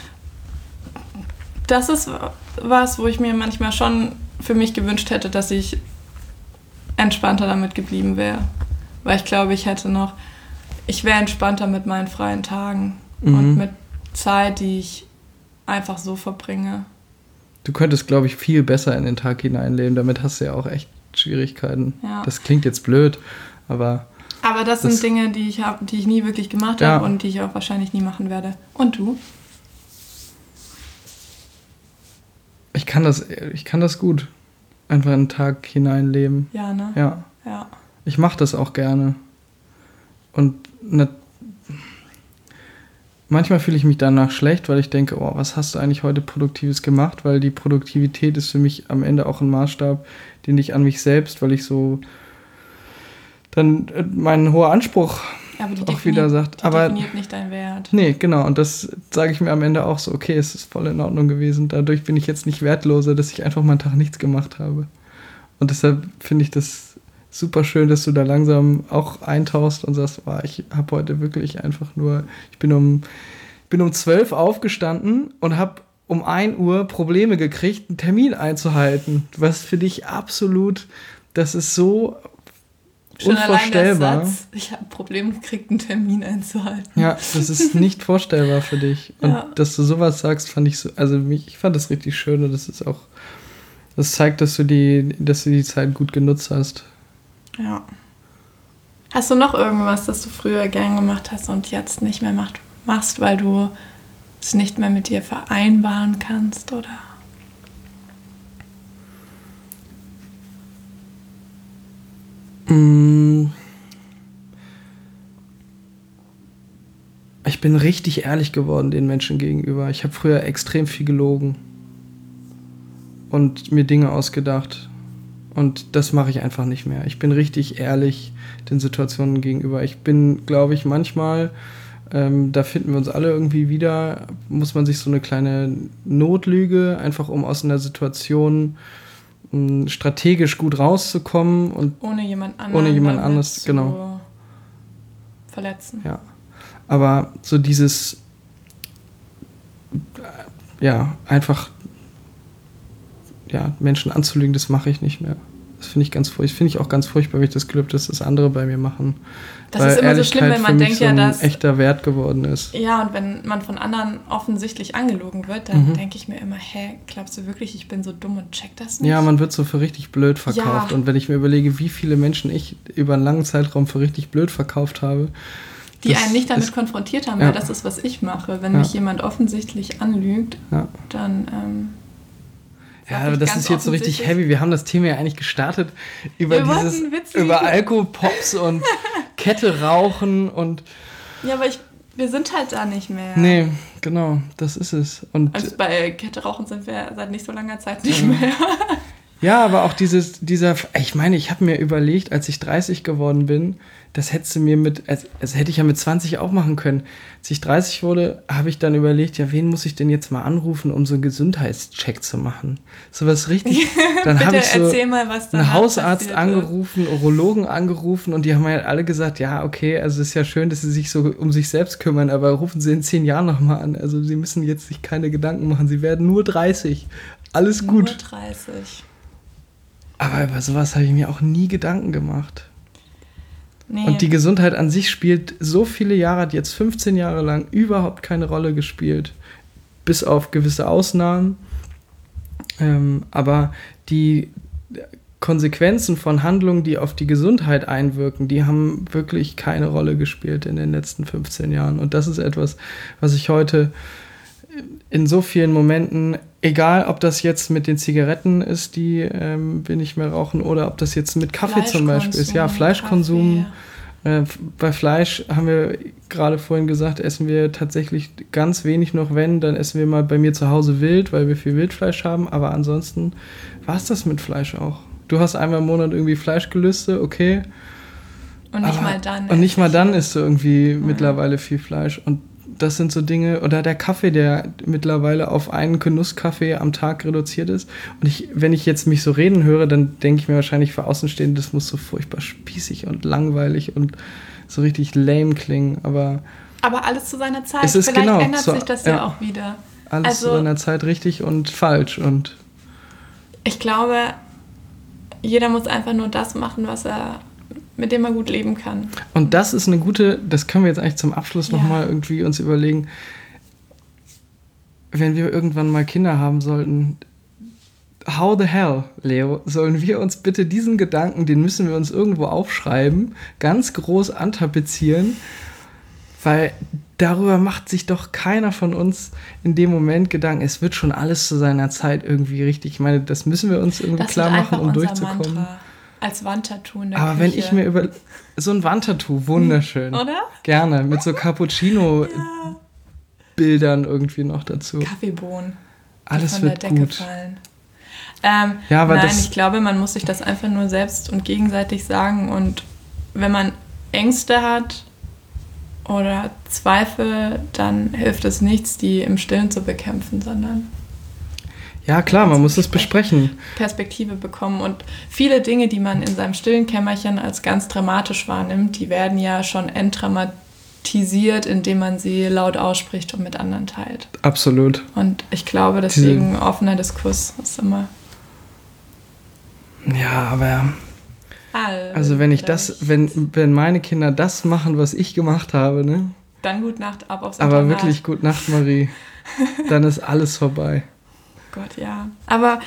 Speaker 2: das ist was, wo ich mir manchmal schon für mich gewünscht hätte, dass ich entspannter damit geblieben wäre. Weil ich glaube, ich hätte noch, ich wäre entspannter mit meinen freien Tagen mhm. und mit Zeit, die ich einfach so verbringe.
Speaker 1: Du könntest, glaube ich, viel besser in den Tag hineinleben. Damit hast du ja auch echt Schwierigkeiten.
Speaker 2: Ja.
Speaker 1: Das klingt jetzt blöd, aber...
Speaker 2: Aber das, das sind Dinge, die ich, hab, die ich nie wirklich gemacht
Speaker 1: ja.
Speaker 2: habe und die ich auch wahrscheinlich nie machen werde. Und du?
Speaker 1: Ich kann das, ich kann das gut. Einfach in den Tag hineinleben.
Speaker 2: Ja, ne?
Speaker 1: Ja.
Speaker 2: ja.
Speaker 1: Ich mache das auch gerne. Und ne, manchmal fühle ich mich danach schlecht, weil ich denke, oh, was hast du eigentlich heute Produktives gemacht? Weil die Produktivität ist für mich am Ende auch ein Maßstab, den ich an mich selbst, weil ich so dann mein hoher Anspruch
Speaker 2: aber die
Speaker 1: auch
Speaker 2: definiert,
Speaker 1: wieder sagt.
Speaker 2: Die
Speaker 1: aber
Speaker 2: definiert nicht deinen Wert.
Speaker 1: Nee, genau. Und das sage ich mir am Ende auch so, okay, es ist voll in Ordnung gewesen. Dadurch bin ich jetzt nicht wertloser, dass ich einfach mal einen Tag nichts gemacht habe. Und deshalb finde ich das super schön, dass du da langsam auch eintauchst und sagst, oh, ich habe heute wirklich einfach nur, ich bin um, bin um zwölf aufgestanden und habe um ein Uhr Probleme gekriegt, einen Termin einzuhalten. Was für dich absolut, das ist so
Speaker 2: Schon
Speaker 1: unvorstellbar.
Speaker 2: Allein der Satz, ich habe ein Problem gekriegt, einen Termin einzuhalten.
Speaker 1: Ja, das ist nicht vorstellbar für dich. Und ja. dass du sowas sagst, fand ich so, also mich, ich fand das richtig schön und das ist auch, das zeigt, dass du die, dass du die Zeit gut genutzt hast.
Speaker 2: Ja. Hast du noch irgendwas, das du früher gern gemacht hast und jetzt nicht mehr macht, machst, weil du es nicht mehr mit dir vereinbaren kannst, oder?
Speaker 1: Ich bin richtig ehrlich geworden den Menschen gegenüber. Ich habe früher extrem viel gelogen und mir Dinge ausgedacht. Und das mache ich einfach nicht mehr. Ich bin richtig ehrlich den Situationen gegenüber. Ich bin, glaube ich, manchmal, ähm, da finden wir uns alle irgendwie wieder, muss man sich so eine kleine Notlüge, einfach um aus einer Situation um, strategisch gut rauszukommen. Und
Speaker 2: ohne jemand anderen,
Speaker 1: ohne jemand anderes,
Speaker 2: zu
Speaker 1: genau.
Speaker 2: verletzen.
Speaker 1: Ja, aber so dieses, ja, einfach ja, Menschen anzulügen, das mache ich nicht mehr. Das finde ich ganz furchtbar. Finde ich auch ganz furchtbar, wenn ich das Gefühl habe, dass das andere bei mir machen.
Speaker 2: Das ist immer so schlimm, wenn man denkt
Speaker 1: so
Speaker 2: ja,
Speaker 1: ein
Speaker 2: dass
Speaker 1: echter Wert geworden ist.
Speaker 2: Ja, und wenn man von anderen offensichtlich angelogen wird, dann
Speaker 1: mhm.
Speaker 2: denke ich mir immer, hä, glaubst du wirklich, ich bin so dumm und check das nicht?
Speaker 1: Ja, man wird so für richtig blöd verkauft.
Speaker 2: Ja.
Speaker 1: Und wenn ich mir überlege, wie viele Menschen ich über einen langen Zeitraum für richtig blöd verkauft habe.
Speaker 2: Die einen nicht damit ist, konfrontiert haben,
Speaker 1: ja.
Speaker 2: weil das ist, was ich mache. Wenn
Speaker 1: ja.
Speaker 2: mich jemand offensichtlich anlügt,
Speaker 1: ja.
Speaker 2: dann... Ähm,
Speaker 1: Ja, aber das ist jetzt so richtig heavy. Wir haben das Thema ja eigentlich gestartet über
Speaker 2: Wir
Speaker 1: dieses, über Alkopops und Kette rauchen und.
Speaker 2: Ja, aber ich, wir sind halt da nicht mehr.
Speaker 1: Nee, genau, das ist es. Und
Speaker 2: also bei Kette rauchen sind wir seit nicht so langer Zeit nicht mhm. mehr.
Speaker 1: Ja, aber auch dieses, dieser, ich meine, ich habe mir überlegt, als ich dreißig geworden bin, das hättest du mir mit, das, das hätte ich ja mit zwanzig auch machen können. Als ich dreißig wurde, habe ich dann überlegt, ja, wen muss ich denn jetzt mal anrufen, um so einen Gesundheitscheck zu machen? So was richtig. Dann habe ich so
Speaker 2: erzähl mal, was
Speaker 1: einen Hausarzt angerufen, Urologen angerufen und die haben halt alle gesagt, ja, okay, also es ist ja schön, dass sie sich so um sich selbst kümmern, aber rufen sie in zehn Jahren nochmal an. Also sie müssen jetzt sich keine Gedanken machen, sie werden nur dreißig. Alles gut.
Speaker 2: Nur dreißig.
Speaker 1: Aber über sowas habe ich mir auch nie Gedanken gemacht.
Speaker 2: Nee.
Speaker 1: Und die Gesundheit an sich spielt so viele Jahre, hat jetzt fünfzehn Jahre lang überhaupt keine Rolle gespielt. Bis auf gewisse Ausnahmen. Ähm, aber die Konsequenzen von Handlungen, die auf die Gesundheit einwirken, die haben wirklich keine Rolle gespielt in den letzten fünfzehn Jahren. Und das ist etwas, was ich heute in so vielen Momenten, egal ob das jetzt mit den Zigaretten ist, die ähm, wir nicht mehr rauchen, oder ob das jetzt mit Kaffee zum Beispiel ist. Ja, Fleischkonsum. Kaffee, ja. Äh, bei Fleisch haben wir gerade vorhin gesagt, essen wir tatsächlich ganz wenig noch, wenn, dann essen wir mal bei mir zu Hause wild, weil wir viel Wildfleisch haben, aber ansonsten war es das mit Fleisch auch. Du hast einmal im Monat irgendwie Fleischgelüste, okay.
Speaker 2: Und nicht aber, mal dann.
Speaker 1: Und nicht mal dann isst du irgendwie ja. mittlerweile viel Fleisch. Und das sind so Dinge, oder der Kaffee, der mittlerweile auf einen Genusskaffee am Tag reduziert ist. Und ich, wenn ich jetzt mich so reden höre, dann denke ich mir wahrscheinlich für Außenstehende, das muss so furchtbar spießig und langweilig und so richtig lame klingen. Aber,
Speaker 2: aber alles zu seiner Zeit.
Speaker 1: Es ist
Speaker 2: Vielleicht
Speaker 1: genau,
Speaker 2: ändert
Speaker 1: so,
Speaker 2: sich das ja, ja auch wieder.
Speaker 1: Alles also, zu seiner Zeit richtig und falsch. Und
Speaker 2: ich glaube, jeder muss einfach nur das machen, was er... mit dem man gut leben kann.
Speaker 1: Und das ist eine gute, das können wir jetzt eigentlich zum Abschluss ja. nochmal irgendwie uns überlegen, wenn wir irgendwann mal Kinder haben sollten, how the hell, Leo, sollen wir uns bitte diesen Gedanken, den müssen wir uns irgendwo aufschreiben, ganz groß antapezieren, weil darüber macht sich doch keiner von uns in dem Moment Gedanken, es wird schon alles zu seiner Zeit irgendwie richtig. Ich meine, das müssen wir uns irgendwie
Speaker 2: das
Speaker 1: klar machen, um durchzukommen.
Speaker 2: Mantra. Als Wandtattoo in der
Speaker 1: Aber
Speaker 2: Küche.
Speaker 1: wenn ich mir über... So ein Wandtattoo, wunderschön.
Speaker 2: Oder?
Speaker 1: Gerne, mit so Cappuccino-Bildern ja. irgendwie noch dazu.
Speaker 2: Kaffeebohnen.
Speaker 1: Alles
Speaker 2: von
Speaker 1: wird
Speaker 2: der Decke
Speaker 1: gut.
Speaker 2: fallen. Ähm,
Speaker 1: ja, aber
Speaker 2: nein,
Speaker 1: das
Speaker 2: ich glaube, man muss sich das einfach nur selbst und gegenseitig sagen. Und wenn man Ängste hat oder Zweifel, dann hilft es nichts, die im Stillen zu bekämpfen, sondern...
Speaker 1: Ja, klar, man muss es besprechen.
Speaker 2: Perspektive bekommen. Und viele Dinge, die man in seinem stillen Kämmerchen als ganz dramatisch wahrnimmt, die werden ja schon entdramatisiert, indem man sie laut ausspricht und mit anderen teilt.
Speaker 1: Absolut.
Speaker 2: Und ich glaube, deswegen Diese... offener Diskurs ist immer...
Speaker 1: Ja, aber... Also wenn ich das, wenn, wenn meine Kinder das machen, was ich gemacht habe, ne?
Speaker 2: Dann gut Nacht, ab aufs
Speaker 1: Aber
Speaker 2: Internat.
Speaker 1: wirklich gut Nacht, Marie. Dann ist alles vorbei.
Speaker 2: Gott, ja. Aber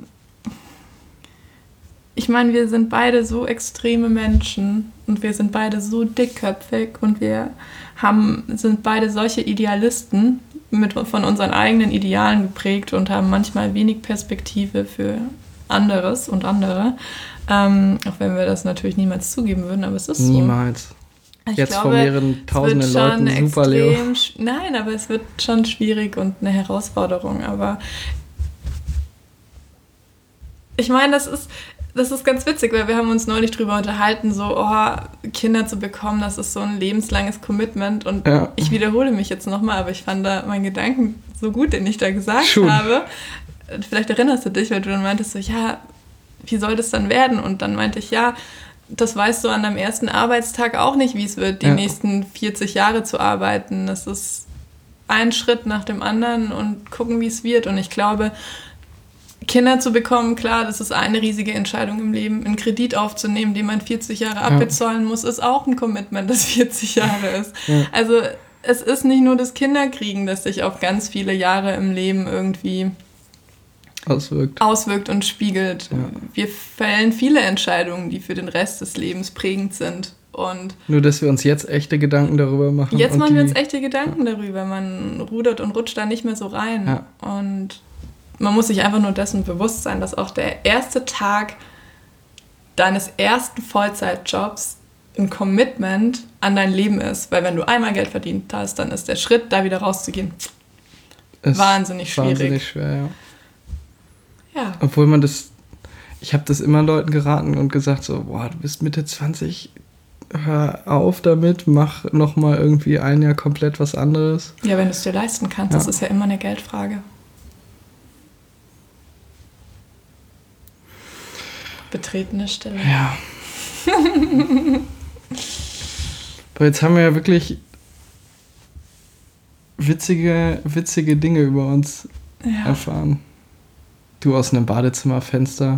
Speaker 2: ich meine, wir sind beide so extreme Menschen und wir sind beide so dickköpfig und wir haben, sind beide solche Idealisten mit, von unseren eigenen Idealen geprägt und haben manchmal wenig Perspektive für anderes und andere. Ähm, auch wenn wir das natürlich niemals zugeben würden, aber es ist so.
Speaker 1: Niemals. Ich Jetzt glaube, vor mehreren tausenden Leuten, super, Leo.
Speaker 2: Nein, aber es wird schon schwierig und eine Herausforderung, aber ich meine, das ist, das ist ganz witzig, weil wir haben uns neulich drüber unterhalten, so, oh, Kinder zu bekommen, das ist so ein lebenslanges Commitment. Und ja. ich wiederhole mich jetzt nochmal, aber ich fand da meinen Gedanken so gut, den ich da gesagt Schon. habe. Vielleicht erinnerst du dich, weil du dann meintest so, ja, wie soll das dann werden? Und dann meinte ich, ja, das weißt du an deinem ersten Arbeitstag auch nicht, wie es wird, die ja. nächsten vierzig Jahre zu arbeiten. Das ist ein Schritt nach dem anderen und gucken, wie es wird. Und ich glaube, Kinder zu bekommen, klar, das ist eine riesige Entscheidung im Leben. Einen Kredit aufzunehmen, den man vierzig Jahre ja. abbezahlen muss, ist auch ein Commitment, das vierzig Jahre ist. Ja. Also es ist nicht nur das Kinderkriegen, das sich auf ganz viele Jahre im Leben irgendwie
Speaker 1: auswirkt,
Speaker 2: auswirkt und spiegelt. Ja. Wir fällen viele Entscheidungen, die für den Rest des Lebens prägend sind. Und
Speaker 1: nur, dass wir uns jetzt echte Gedanken darüber machen.
Speaker 2: Jetzt machen
Speaker 1: die,
Speaker 2: wir uns echte Gedanken ja. darüber. Man rudert und rutscht da nicht mehr so rein.
Speaker 1: Ja.
Speaker 2: Und man muss sich einfach nur dessen bewusst sein, dass auch der erste Tag deines ersten Vollzeitjobs ein Commitment an dein Leben ist. Weil wenn du einmal Geld verdient hast, dann ist der Schritt, da wieder rauszugehen, ist wahnsinnig schwierig.
Speaker 1: Wahnsinnig schwer, ja.
Speaker 2: Ja.
Speaker 1: Obwohl man das, ich habe das immer Leuten geraten und gesagt so, boah, du bist Mitte zwanzig, hör auf damit, mach nochmal irgendwie ein Jahr komplett was anderes.
Speaker 2: Ja, wenn du es dir leisten kannst, ja. das ist ja immer eine Geldfrage. Betretene Stelle.
Speaker 1: Ja. Aber jetzt haben wir ja wirklich witzige, witzige Dinge über uns ja. erfahren. Du aus einem Badezimmerfenster.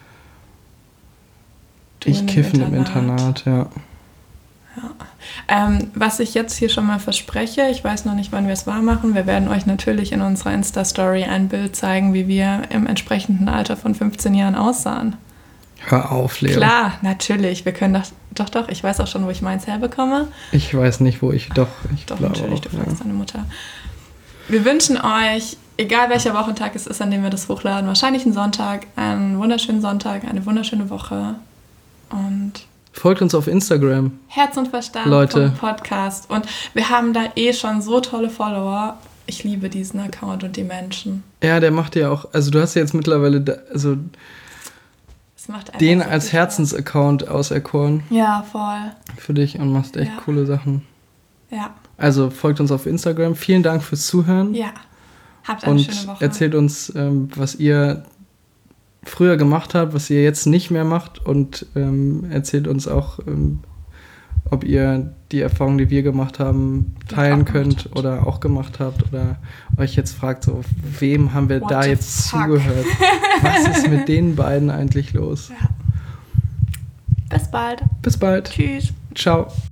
Speaker 1: Du ich kiffen im Internat, ja.
Speaker 2: ja. Ähm, was ich jetzt hier schon mal verspreche, ich weiß noch nicht, wann wir es wahr machen, wir werden euch natürlich in unserer Insta-Story ein Bild zeigen, wie wir im entsprechenden Alter von fünfzehn Jahren aussahen.
Speaker 1: Hör auf, Leo.
Speaker 2: Klar, natürlich. Wir können doch, doch, doch, ich weiß auch schon, wo ich meins herbekomme.
Speaker 1: Ich weiß nicht, wo ich, doch, ich
Speaker 2: Doch,
Speaker 1: glaube
Speaker 2: natürlich,
Speaker 1: auch,
Speaker 2: du fragst
Speaker 1: ja.
Speaker 2: deine Mutter. Wir wünschen euch, egal welcher Wochentag es ist, an dem wir das hochladen, wahrscheinlich einen Sonntag, einen wunderschönen Sonntag, eine wunderschöne Woche. Und
Speaker 1: folgt uns auf Instagram.
Speaker 2: Herz und Verstand
Speaker 1: Leute.
Speaker 2: vom Podcast. Und wir haben da eh schon so tolle Follower. Ich liebe diesen Account und die Menschen.
Speaker 1: Ja, der macht ja auch, also du hast ja jetzt mittlerweile, da, also
Speaker 2: es macht
Speaker 1: den
Speaker 2: so
Speaker 1: als Herzensaccount auserkoren.
Speaker 2: Ja, voll.
Speaker 1: Für dich und machst echt
Speaker 2: ja.
Speaker 1: coole Sachen.
Speaker 2: Ja.
Speaker 1: Also folgt uns auf Instagram. Vielen Dank fürs Zuhören.
Speaker 2: Ja. Habt eine
Speaker 1: und
Speaker 2: schöne Woche.
Speaker 1: Erzählt uns, ähm, was ihr früher gemacht habt, was ihr jetzt nicht mehr macht und ähm, erzählt uns auch, ähm, ob ihr die Erfahrungen, die wir gemacht haben, teilen könnt habt. Oder auch gemacht habt oder euch jetzt fragt, so, wem haben wir
Speaker 2: What
Speaker 1: da jetzt fuck? zugehört? Was ist mit den beiden eigentlich los?
Speaker 2: Ja. Bis bald.
Speaker 1: Bis bald.
Speaker 2: Tschüss.
Speaker 1: Ciao.